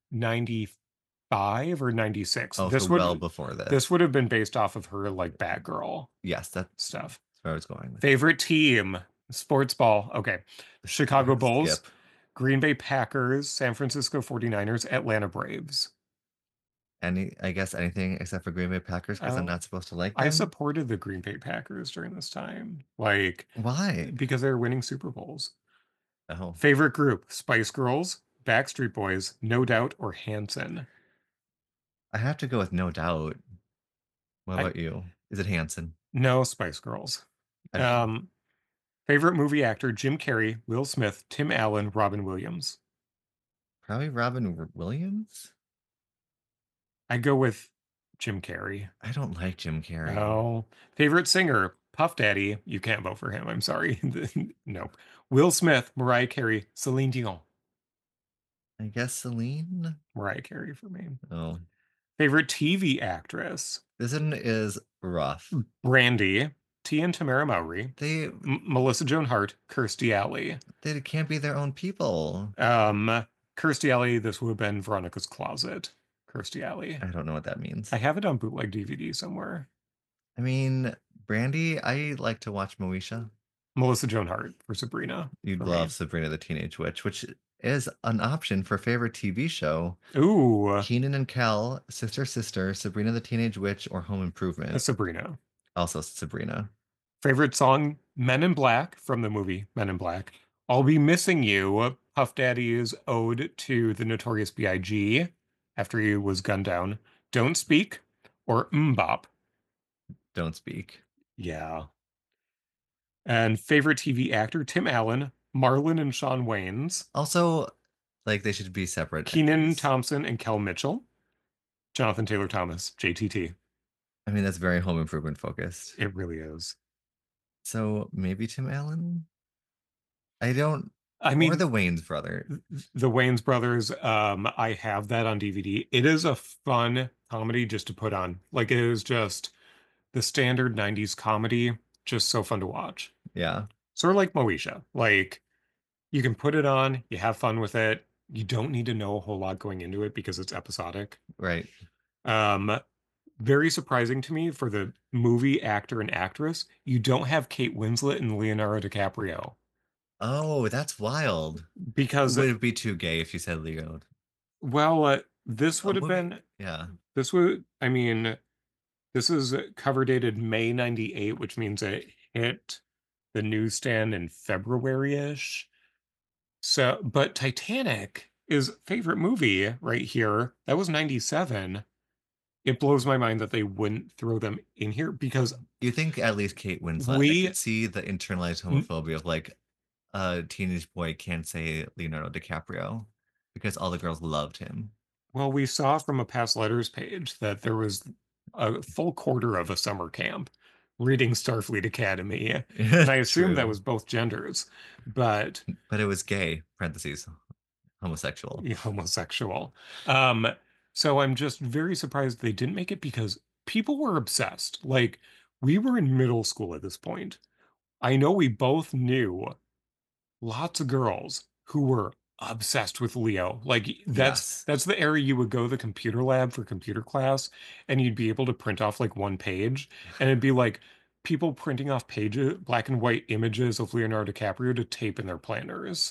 ninety-five or ninety-six.
Oh, so
This
well
would
before
this
this.
would have been based off of her like Batgirl
Yes, that's
stuff.
where I was going with it.
Favorite team: sports ball. Okay. Chicago Bulls,
Skip.
Green Bay Packers, San Francisco forty-niners, Atlanta Braves.
Any I guess anything except for Green Bay Packers because I'm
Oh,
not supposed to like
I
them.
supported the Green Bay Packers during this time, like
Why?
because they were winning Super Bowls.
Oh,
Favorite group: Spice Girls, Backstreet Boys, No Doubt, or Hanson.
I have to go with No Doubt. What
I
about you? Is it Hanson?
no Spice Girls.
Okay.
Um, favorite movie actor: Jim Carrey, Will Smith, Tim Allen, Robin Williams.
Probably Robin W- Williams?
I go with Jim Carrey.
I don't like Jim Carrey.
Oh, favorite singer: Puff Daddy. You can't vote for him. I'm sorry. Nope. Will Smith, Mariah Carey, Celine Dion.
I guess Celine?
Mariah Carey for me.
Oh.
Favorite T V actress:
This one is rough.
Brandy, T and Tamara Mowry,
They
M- Melissa Joan Hart, Kirstie Alley.
they can't be their own people.
Um, Kirstie Alley. This would have been Veronica's Closet. Kirstie Alley.
I don't know what that
I
means.
have it on bootleg D V D somewhere.
I mean, Brandy, I like to watch Moesha.
Melissa Joan Hart for Sabrina
You'd
for me.
love Sabrina the Teenage Witch, which is an option for favorite T V show.
Ooh,
Keenan and Kel, Sister Sister, Sabrina the Teenage Witch, or Home Improvement.
Sabrina.
Also Sabrina.
Favorite song: Men in Black from the movie Men in Black. I'll Be Missing You, Puff Daddy's ode to the Notorious B I G after he was gunned down. Don't Speak or Mbop.
Don't speak.
Yeah. And favorite T V actor: Tim Allen, Marlon and Sean Wayans.
Also, Like, they should be separate
Keenan
entities.
Thompson and Kel Mitchell. Jonathan Taylor Thomas, J T T.
I mean, that's very home improvement focused.
It really is.
So maybe Tim Allen? I don't
I
or
mean,
the Wayans brother.
the Wayans brothers, um, I have that on D V D. It is a fun comedy just to put on. Like it is just the standard nineties comedy, just so fun to watch.
Yeah,
Sort of like Moesha. Like you can put it on, you have fun with it. You don't need to know a whole lot going into it because it's episodic.
right.
Um, very surprising to me for the movie actor and actress, you don't have Kate Winslet and Leonardo DiCaprio
Oh, that's wild.
because,
Would it be too gay if you said Leo?
well, uh, this
Uh,
would have
would-
been,
yeah.
this would, I mean, this is cover dated May ninety-eight, which means it hit the newsstand in February-ish. So, but Titanic is favorite movie right here. That was ninety-seven. It blows my mind that they wouldn't throw them in here because
You think at least Kate Winslet? I
we,
could see the internalized homophobia of like a teenage boy can't say Leonardo DiCaprio because all the girls loved him.
well, we saw from a past letters page that there was a full quarter of a summer camp reading Starfleet Academy, and I assume that
True.
was both genders, but
But it was gay, parentheses, homosexual.
homosexual. Um, so I'm just very surprised they didn't make it because people were obsessed. Like, we were in middle school at this point. I know we both knew lots of girls who were obsessed with Leo. Like that's
Yes.
that's the area you would go to the computer lab for computer class and you'd be able to print off like one page and it'd be like people printing off pages, black and white images of Leonardo DiCaprio to tape in their planners.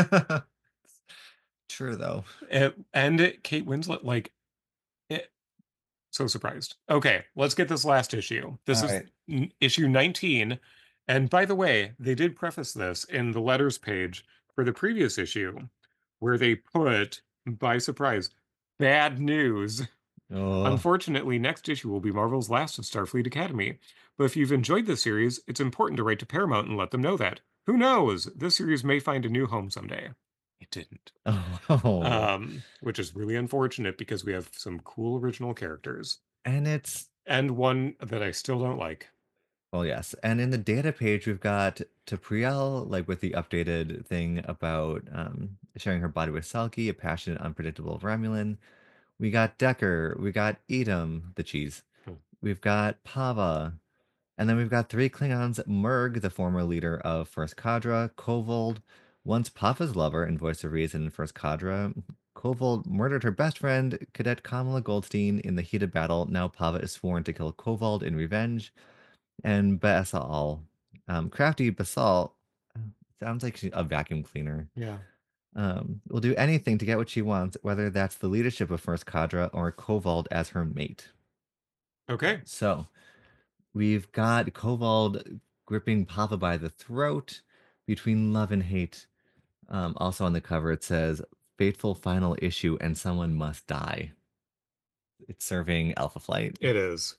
True though.
And, and Kate Winslet, like, it, so surprised. Okay, let's get this last issue. This
All
is
right.
n- issue nineteen. And by the way, they did preface this in the letters page for the previous issue, where they put, by surprise, bad news.
Oh,
Unfortunately, next issue will be Marvel's last of Starfleet Academy. But if you've enjoyed this series, it's important to write to Paramount and let them know that. Who knows? This series may find a new home someday. It didn't.
oh.
Um, which is really unfortunate because we have some cool original characters
And it's
and one that I still don't like.
well, yes. And in the data page, we've got Tapriel, like with the updated thing about um, sharing her body with Selkie, a passionate, unpredictable Romulan. We got Decker. We got Edom, the cheese.
Hmm.
We've got Pava. And then we've got three Klingons: Murg, the former leader of First Cadre; Kovold, once Pava's lover and voice of reason in First Cadre. Kovold murdered her best friend, Cadet Kamala Goldstein, in the heat of battle. Now Pava is sworn to kill Kovold in revenge. And Basal, um, crafty Basal, uh, sounds like she- a vacuum cleaner.
Yeah.
Um, will do anything to get what she wants, whether that's the leadership of First Cadre or Kovold as her mate.
Okay.
So we've got Kovold gripping Pava by the throat between love and hate. Um, also on the cover, it says "Fateful Final Issue" and someone must die. It's serving Alpha Flight.
It is.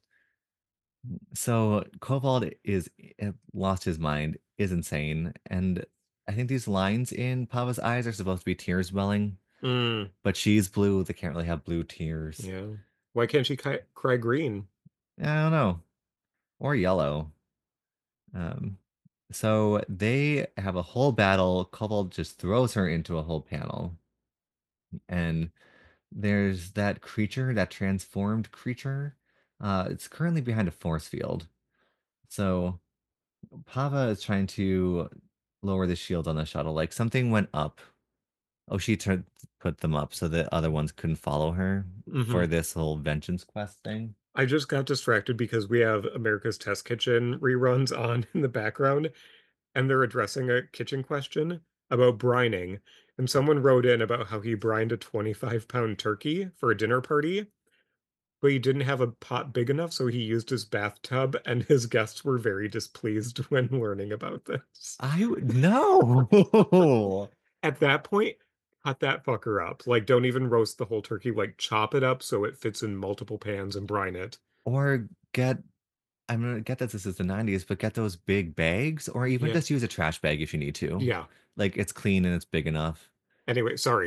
So Kovold is eh, lost his mind, is insane, and I think these lines in Pava's eyes are supposed to be tears welling,
Mm,
but she's blue. They can't really have blue tears.
yeah. Why can't she ki- cry green?
I don't know, or yellow. Um, so they have a whole battle. Kobold just throws her into a whole panel. And there's that creature, that transformed creature. Uh, it's currently behind a force field. So Pava is trying to lower the shield on the shuttle. Like something went up. Oh, she turned put them up so the other ones couldn't follow her
Hmm.
for this whole vengeance quest thing.
I just got distracted because we have America's Test Kitchen reruns on in the background, and they're addressing a kitchen question about brining. And someone wrote in about how he brined a twenty-five pound turkey for a dinner party, but he didn't have a pot big enough, so he used his bathtub, and his guests were very displeased when learning about this.
I would no.
At that point, cut that fucker up. Like, don't even roast the whole turkey. Like, chop it up so it fits in multiple pans and brine it.
Or get I'm gonna get that this is the nineties, but get those big bags, or even
Yeah.
just use a trash bag if you need to.
Yeah.
Like it's clean and it's big enough.
Anyway, sorry.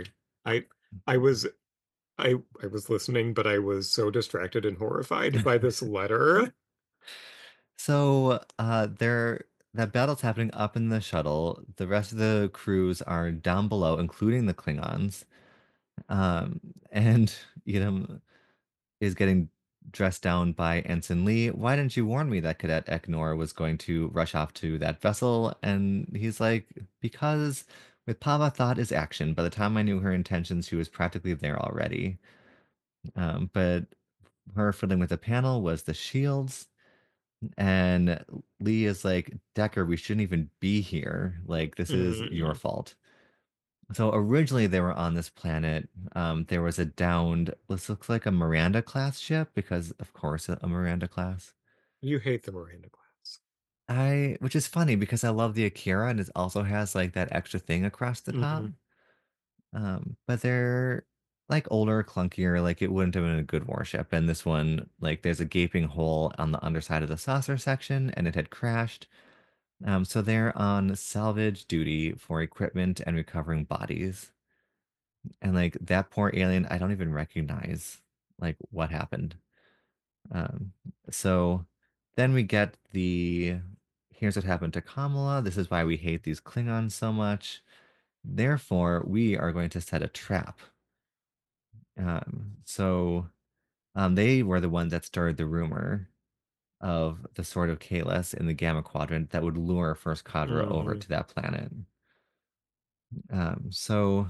I I was I I was listening, but I was so distracted and horrified by this letter.
So, uh, there that battle's happening up in the shuttle. The rest of the crews are down below, including the Klingons. Um, and Edom is getting dressed down by Ensign Lee. Why didn't you warn me that Cadet Eknor was going to rush off to that vessel? And he's like, because with Pava, thought is action. By the time I knew her intentions, she was practically there already. Um, but her fiddling with the panel was the shields. And Lee is like, Decker, we shouldn't even be here. Like, this is your
Mhm.
fault. So originally they were on this planet. Um, there was a downed, this looks like a Miranda class ship because, of course, a, a Miranda class.
You hate the Miranda class.
I, which is funny because I love the Akira and it also has like that extra thing across the top.
Mhm.
Um, but they're like older, clunkier. Like it wouldn't have been a good warship. And this one, like, there's a gaping hole on the underside of the saucer section, and it had crashed. Um, so they're on salvage duty for equipment and recovering bodies. And like that poor alien, I don't even recognize like what happened. Um, so then we get the here's what happened to Kamala. This is why we hate these Klingons so much. Therefore, we are going to set a trap. Um, so um, they were the ones that started the rumor of the Sword of Kahless in the Gamma Quadrant that would lure First Cadre over
Mhm.
to that planet. Um, so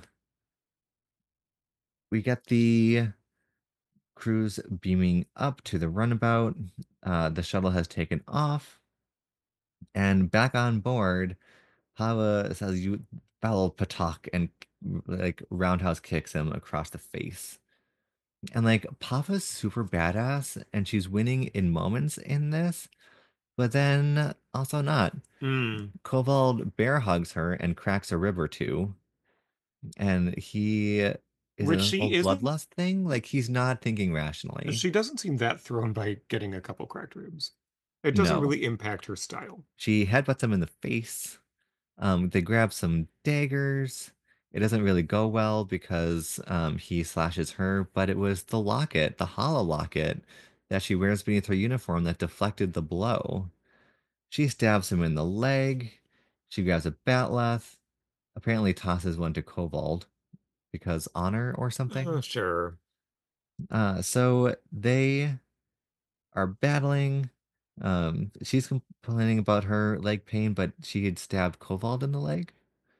we get the crews beaming up to the runabout. Uh, the shuttle has taken off, and back on board, Hava says, "You foul Patak," and like roundhouse kicks him across the face. And like Papa's super badass, and she's winning in moments in this, but then also not.
Mm.
Koval bear hugs her and cracks a rib or two, and he is in
Which
a
she
whole
isn't
bloodlust thing. Like he's not thinking rationally.
she doesn't seem that thrown by getting a couple cracked ribs. It doesn't
No,
really impact her style.
she headbutts him in the face. Um, they grab some daggers. It doesn't really go well because um, he slashes her, but it was the locket, the hollow locket that she wears beneath her uniform that deflected the blow. She stabs him in the leg. She grabs a batleth, apparently tosses one to Kobold because honor or
Uh,
something.
sure.
Uh, so they are battling. Um, she's complaining about her leg pain, but she had stabbed Kobold in the leg.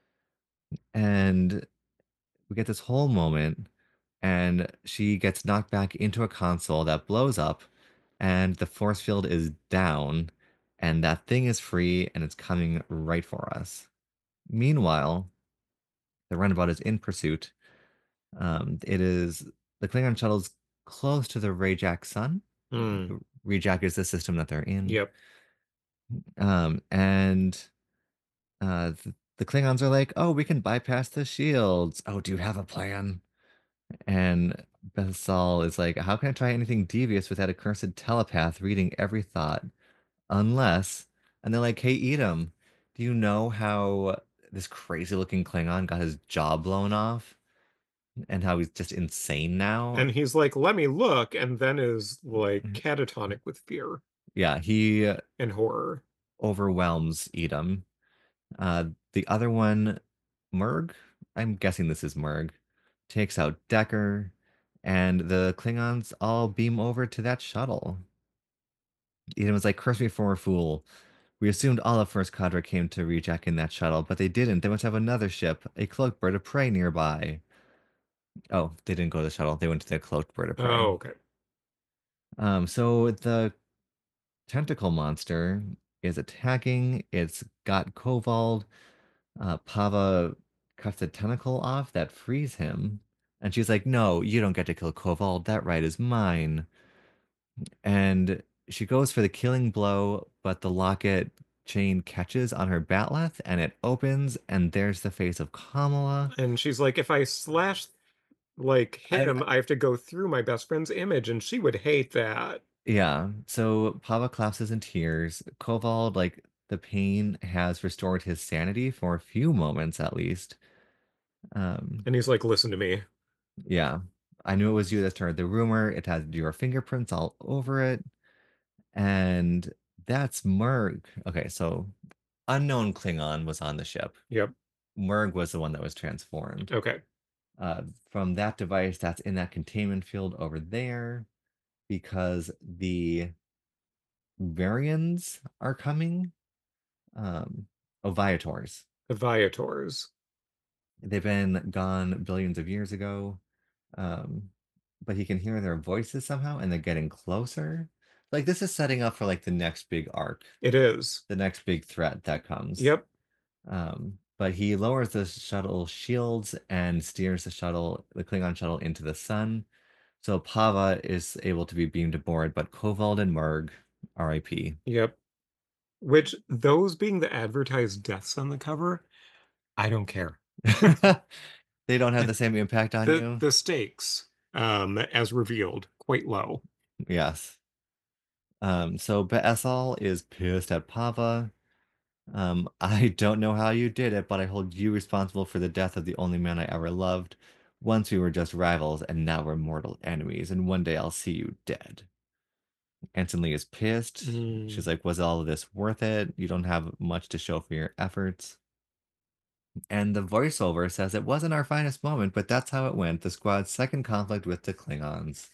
And we get this whole moment, and she gets knocked back into a console that blows up, and the force field is down, and that thing is free, and it's coming right for us. Meanwhile, the runabout is in pursuit. Um, it is the Klingon shuttle's close to the Rayjack sun.
Mm.
Rayjack is the system that they're in.
Yep.
Um, and uh, th- the Klingons are like, "Oh, we can bypass the shields. Oh, do you have a plan?" And Bethsal is like, "How can I try anything devious with that accursed telepath reading every thought? Unless," and they're like, "Hey, Edom, do you know how this crazy looking Klingon got his jaw blown off and how he's just insane now?"
And he's like, "Let me look," and then is like catatonic with fear
Yeah, he
and horror.
overwhelms Edom. Uh, the other one, Murg, I'm guessing this is Murg, takes out Decker, and the Klingons all beam over to that shuttle. Eden was like, "Curse me for a fool. We assumed all of First Cadre came to rejack in that shuttle, but they didn't. They must have another ship, a cloaked bird of prey nearby." Oh, they didn't go to the shuttle. They went to the cloaked bird of prey.
Oh, okay.
Um, so the tentacle monster is attacking. It's got Koval. Uh, Pava cuts a tentacle off that frees him. And she's like, "No, you don't get to kill Koval. That right is mine." And she goes for the killing blow, but the locket chain catches on her batleth and it opens, and there's the face of Kamala.
And she's like, "If I slash like
I,
him, I have to go through my best friend's image," and she would hate that.
yeah, so Pava collapses in tears. Koval, like, the pain has restored his sanity for a few moments at least. Um,
And he's like, "Listen to me."
yeah. I knew it was you that started the rumor. It had your fingerprints all over it. And that's Murg. Okay, so unknown Klingon was on the ship.
Yep.
Murg was the one that was transformed.
Okay.
Uh, from that device that's in that containment field over there, because the Varians are coming. Um, oh, Viators.
The Viators.
They've been gone billions of years ago. Um, but he can hear their voices somehow, and they're getting closer. Like this is setting up for like the next big arc,
It is.
the next big threat that comes.
Yep.
Um, but he lowers the shuttle shields and steers the shuttle, the Klingon shuttle, into the sun. So Pava is able to be beamed aboard, but Koval and Murg, R I P.
Yep. Which, those being the advertised deaths on the cover, I don't care.
They don't have the same impact on
The
you.
the stakes, um, as revealed, quite low.
Yes. Um, so Be'esal is pissed at Pava. Um, I don't know how you did it, but I hold you responsible for the death of the only man I ever loved. Once we were just rivals, and now we're mortal enemies, and one day I'll see you dead. Anson Lee is pissed. She's
Mm.
like, was all of this worth it? You don't have much to show for your efforts. And the voiceover says it wasn't our finest moment, but that's how it went. The squad's second conflict with the Klingons.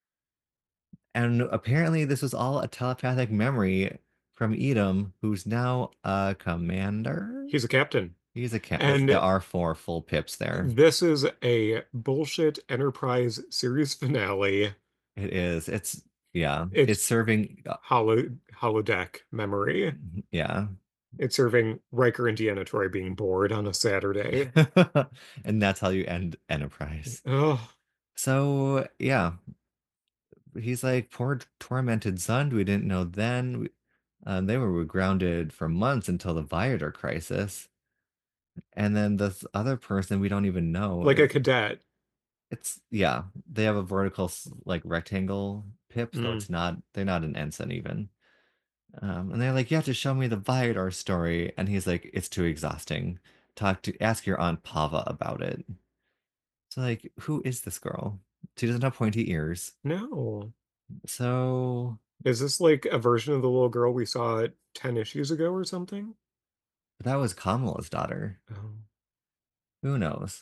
And apparently this was all a telepathic memory from Edom, who's now a commander?
He's a captain.
He's a cat. That's the
And
R four full pips there.
this is a bullshit Enterprise series finale.
It is. It's yeah. It's
It's
serving uh,
holo holodeck memory.
yeah.
It's serving Riker and Deanna Troy being bored on a Saturday.
And that's how you end Enterprise.
Oh,
So yeah, he's like, poor tormented Zund. We didn't know then. We, uh, they were grounded for months until the Viator crisis. And then this other person we don't even know.
like a
It's,
cadet.
it's yeah, they have a vertical s- like rectangle pip, so
Mm,
it's not they're not an ensign even. Um, and they're like, you have to show me the Viator story, and he's like, it's too exhausting. Talk to ask your aunt Pava about it. So like, who is this girl? She doesn't have pointy ears.
no.
So
Is this like a version of the little girl we saw ten issues ago or something?
that was Kamala's daughter.
Oh.
Who knows?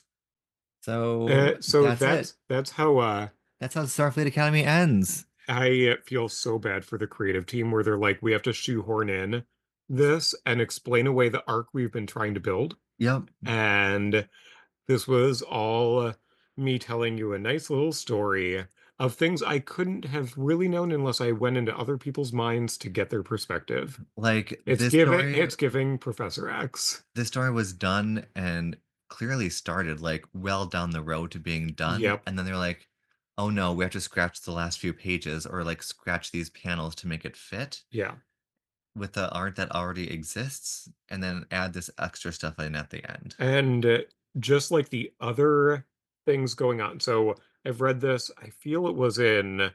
So
Uh, so
that's it.
that's that's how uh
That's how Starfleet Academy ends.
I feel so bad for the creative team where they're like, we have to shoehorn in this and explain away the arc we've been trying to build.
Yep.
And this was all me telling you a nice little story of things I couldn't have really known unless I went into other people's minds to get their perspective.
Like
It's
this
giving
story,
it's giving Professor X.
this story was done and clearly started like well down the road to being done.
Yep.
And then they're like, oh no, we have to scratch the last few pages or like scratch these panels to make it fit
Yeah.
with the art that already exists and then add this extra stuff in at the end.
And uh, just like the other things going on. So I've read this, I feel it was in,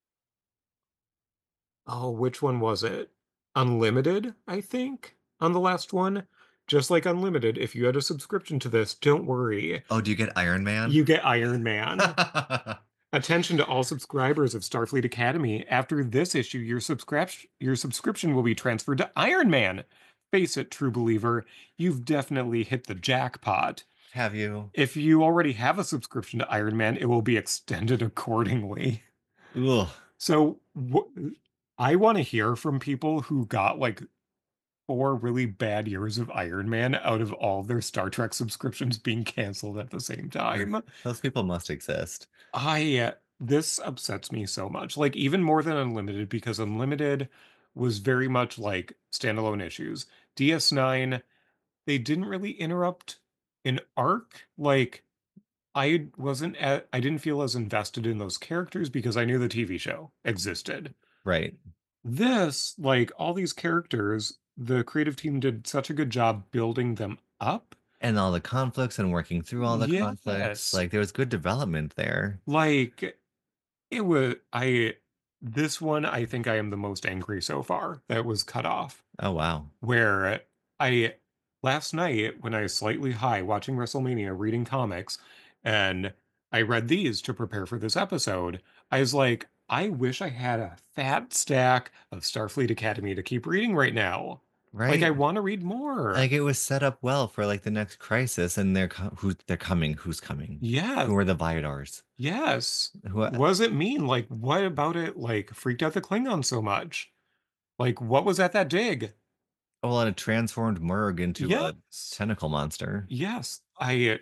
oh, which one was it? Unlimited, I think, on the last one. Just like Unlimited, if you had a subscription to this, don't worry.
Oh, do you get Iron Man?
You get Iron Man. Attention to all subscribers of Starfleet Academy. After this issue, your subscription your subscription will be transferred to Iron Man. Face it, true believer, you've definitely hit the jackpot.
Have you?
If you already have a subscription to Iron Man, it will be extended accordingly.
Ugh.
So wh- I want to hear from people who got like four really bad years of Iron Man out of all of their Star Trek subscriptions being canceled at the same time.
Those people must exist.
I uh, This upsets me so much. Like even more than Unlimited because Unlimited was very much like standalone issues. D S nine, they didn't really interrupt an arc. Like I wasn't at, I didn't feel as invested in those characters because I knew the T V show existed.
Right.
This, like all these characters, the creative team did such a good job building them up.
And all the conflicts and working through all the conflicts.
Yes.
Like there was good development there.
Like it was I this one I think I am the most angry so far that was cut off.
Oh wow.
Where I last night when I was slightly high watching WrestleMania, reading comics, and I read these to prepare for this episode, I was like, I wish I had a fat stack of Starfleet Academy to keep reading right now. Like, I
Right?
want to read more.
Like, it was set up well for, like, the next crisis, and they're co who they're coming, who's coming?
Yes,
Who are the Viadors?
yes.
Who
What does it mean? Like, what about it, like, freaked out the Klingons so much? Like, what was at that dig?
well, and it transformed Murg into a
Yes.
tentacle monster.
Yes. I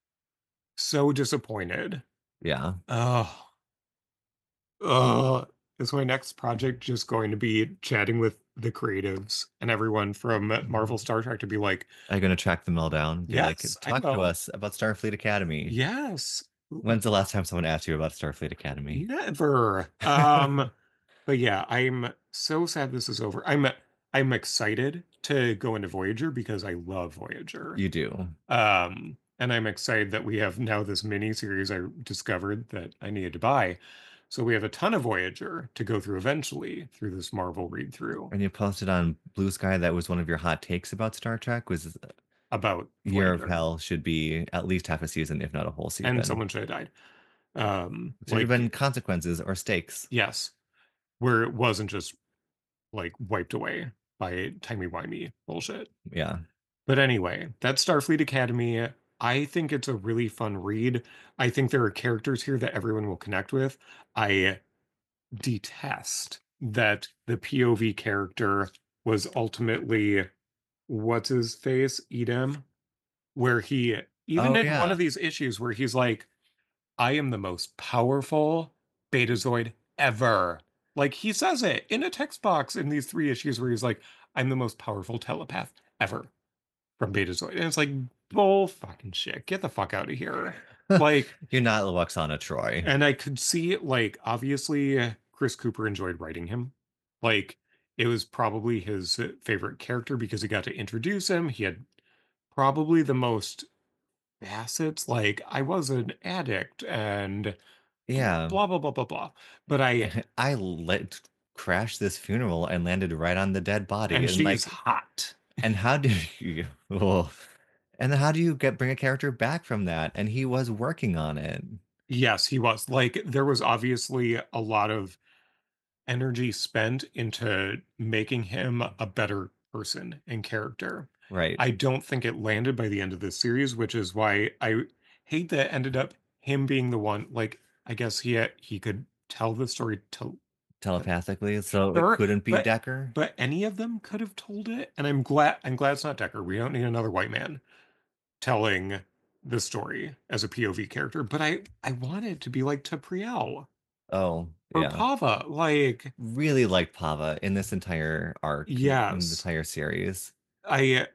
so disappointed.
Yeah.
Oh, oh. Is my next project just going to be chatting with the creatives and everyone from Marvel
Mhm.
Star Trek to be like,
Are you gonna track them all down? Be like,
yes, I
"Talk to
will.
us about Starfleet Academy."
Yes.
When's the last time someone asked you about Starfleet Academy?
Never. Um, but yeah, I'm so sad this is over. I'm I'm excited to go into Voyager because I love Voyager.
You do.
Um, and I'm excited that we have now this mini series I discovered that I needed to buy. So we have a ton of Voyager to go through eventually through this Marvel read through
And you posted on Blue Sky that was one of your hot takes about Star Trek was
about
Year of
Voyager.
Hell should be at least half a season, if not a whole
And
season.
someone should have died. Um,
Should have been
like,
consequences or stakes.
yes, where it wasn't just like wiped away by timey-wimey bullshit.
Yeah.
But anyway, that's Starfleet Academy. I think it's a really fun read. I think there are characters here that everyone will connect with. I detest that the P O V character was ultimately what's his face, Edem, where he even
Oh,
in one
yeah.
of these issues where he's like, I am the most powerful Betazoid ever. Like he says it in a text box in these three issues where he's like, I'm the most powerful telepath ever from Betazoid. And it's like, bull fucking shit. Get the fuck out of here. Like,
You're not Luoxana Troy.
and I could see, like, obviously, uh, Chris Cooper enjoyed writing him. Like, it was probably his uh, favorite character because he got to introduce him. He had probably the most facets. Like, I was an addict and bl-
Yeah.
blah, blah, blah, blah, blah. But I,
I let crashed this funeral and landed right on the dead body,
and
and,
she's
like,
hot.
and how do you oh, and then how do you get bring a character back from that? And he was working on it.
Yes, he was. Like, there was obviously a lot of energy spent into making him a better person and character.
Right.
I don't think it landed by the end of this series, which is why I hate that it ended up him being the one. Like, I guess he had, he could tell the story to
Telepathically, so it
her,
couldn't be
but
Decker?
but any of them could have told it. And I'm glad I'm glad it's not Decker. We don't need another white man telling the story as a P O V character. But I I want it to be like Tapriel
Oh,
or
yeah.
Pava. Like,
Really like Pava in this entire arc, in the
yes.
entire series.
I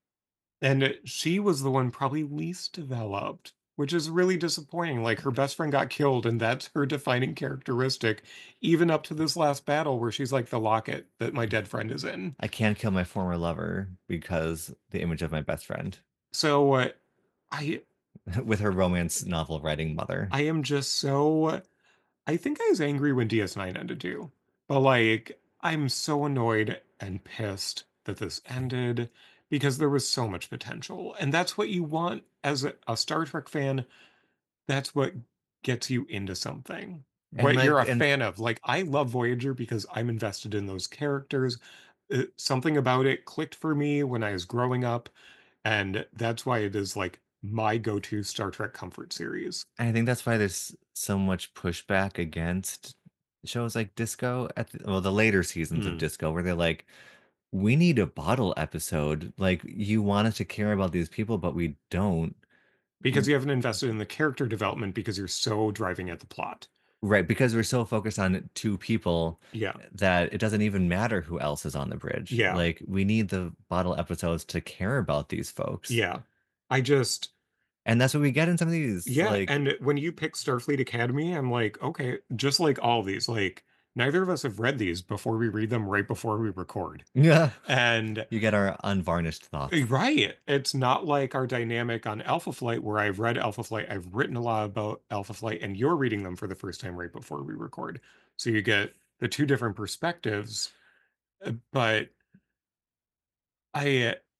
And she was the one probably least developed, which is really disappointing. Like her best friend got killed, and that's her defining characteristic, even up to this last battle where she's like the locket that my dead friend is in.
I can't kill my former lover because the image of my best friend
So uh, I
with her romance novel writing mother.
I am just so I think I was angry when D S nine ended too. But like I'm so annoyed and pissed that this ended because there was so much potential. And that's what you want as a, a Star Trek fan. That's what gets you into something.
And
What you're
like
a
and
fan of. Like, I love Voyager because I'm invested in those characters. Uh, something about it clicked for me when I was growing up, and that's why it is like my go-to Star Trek comfort series.
I think that's why there's so much pushback against shows like Disco at the, well, the later seasons of
Mm.
Disco, where they're like, we need a bottle episode. Like, you want us to care about these people, but we don't.
Because you haven't invested in the character development because you're so driving at the plot.
Right, because we're so focused on two people
Yeah.
that it doesn't even matter who else is on the bridge.
Yeah.
Like, we need the bottle episodes to care about these folks.
Yeah. I just
And that's what we get in some of these.
Yeah,
Like,
and when you pick Starfleet Academy, I'm like, okay, just like all these, like neither of us have read these before we read them right before we record.
yeah,
And
you get our unvarnished
eh,
thoughts.
right, it's not like our dynamic on Alpha Flight where I've read Alpha Flight, I've written a lot about Alpha Flight, and you're reading them for the first time right before we record. So you get the two different perspectives. uh, But I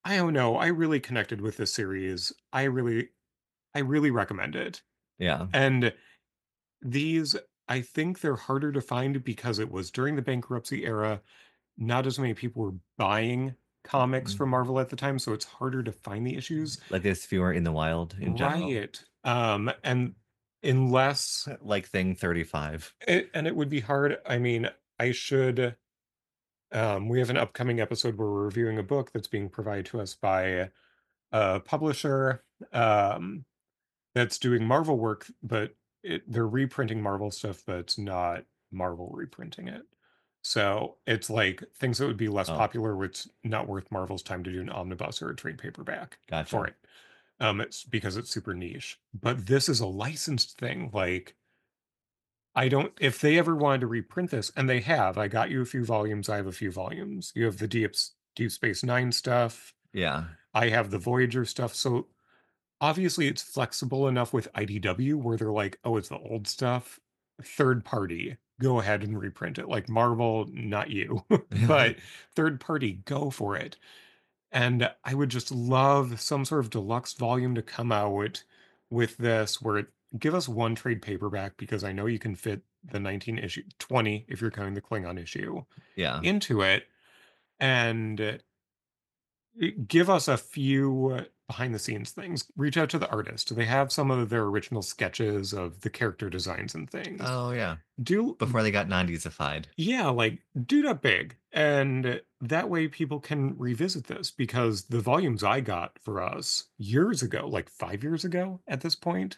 I don't know, I really connected with this series. I really I really recommend it.
Yeah.
And these, I think they're harder to find because it was during the bankruptcy era. Not as many people were buying comics from
Mm.
Marvel at the time, so it's harder to find the issues.
Like there's fewer in the wild in general.
Right. Um, and unless
Like Thing thirty-five.
it, and it would be hard. I mean, I should um we have an upcoming episode where we're reviewing a book that's being provided to us by a publisher um that's doing Marvel work, but it, they're reprinting Marvel stuff, but it's not Marvel reprinting it. So it's like things that would be less
Oh,
popular, where it's not worth Marvel's time to do an omnibus or a trade paperback for
gotcha.
it. Um, it's because it's super niche. But this is a licensed thing. Like, I don't, if they ever wanted to reprint this, and they have, I got you a few volumes, I have a few volumes. You have the Deep, Deep Space Nine stuff,
Yeah.
I have the Voyager stuff. So obviously it's flexible enough with I D W where they're like, oh, it's the old stuff. Third party, go ahead and reprint it. Like Marvel, not you, but third party, go for it. And I would just love some sort of deluxe volume to come out with this where it give us one trade paperback, because I know you can fit the nineteen issue, twenty if you're counting the Klingon issue,
Yeah.
into it. And I give us a few behind the scenes things. Reach out to the artist. They have some of their original sketches of the character designs and things.
Oh, yeah.
Do
Before they got nineties-ified.
yeah, like, do that big, and that way people can revisit this, because the volumes I got for us years ago, like five years ago at this point,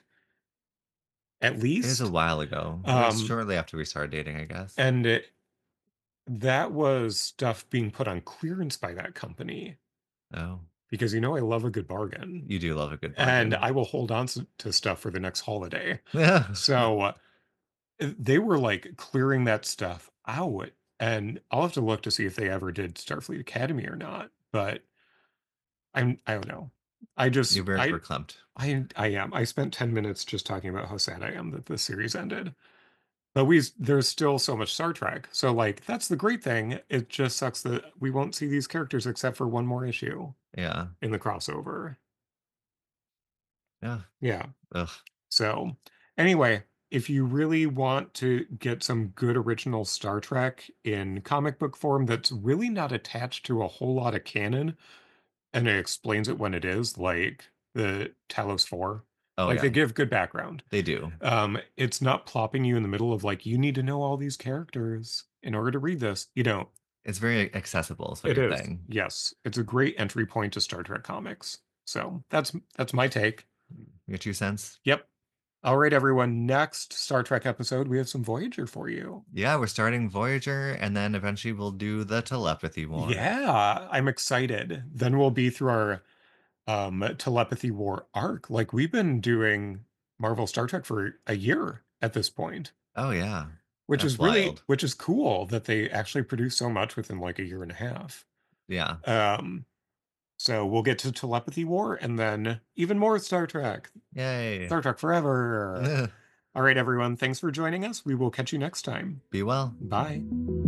at
It was a
least,
while ago. It was
um,
shortly after we started dating, I guess.
and it that was stuff being put on clearance by that company,
Oh,
because, you know, I love a good bargain.
you do love a good
And
bargain.
I will hold on s to stuff for the next holiday.
Yeah.
So, uh, they were, like, clearing that stuff out, and I'll have to look to see if they ever did Starfleet Academy or not, but I'm I don't know. I just
You're very
I
verklempt.
I I am. I spent ten minutes just talking about how sad I am that the series ended. But we s there's still so much Star Trek, so, like, that's the great thing. It just sucks that we won't see these characters except for one more issue
Yeah.
in the crossover.
Yeah.
Yeah.
Ugh.
So, anyway, if you really want to get some good original Star Trek in comic book form that's really not attached to a whole lot of canon, and it explains it when it is, like the Talos four,
Oh,
like
yeah.
they give good background.
They do.
Um, it's not plopping you in the middle of like, you need to know all these characters in order to read this. You don't.
It's very accessible is what
It
you're
is.
saying.
Yes. It's a great entry point to Star Trek comics. So that's that's my take.
Your two cents?
Yep. All right, everyone. Next Star Trek episode, we have some Voyager for you.
Yeah, we're starting Voyager, and then eventually we'll do the telepathy war.
Yeah, I'm excited. Then we'll be through our um, telepathy war arc. Like we've been doing Marvel Star Trek for a year at this point,
Oh, yeah.
which
That's
is really
wild.
which is cool that they actually produce so much within like a year and a half.
Yeah.
Um, so we'll get to telepathy war and then even more Star Trek.
Yay.
Star Trek forever. All right, everyone. Thanks for joining us. We will catch you next time.
Be well.
Bye.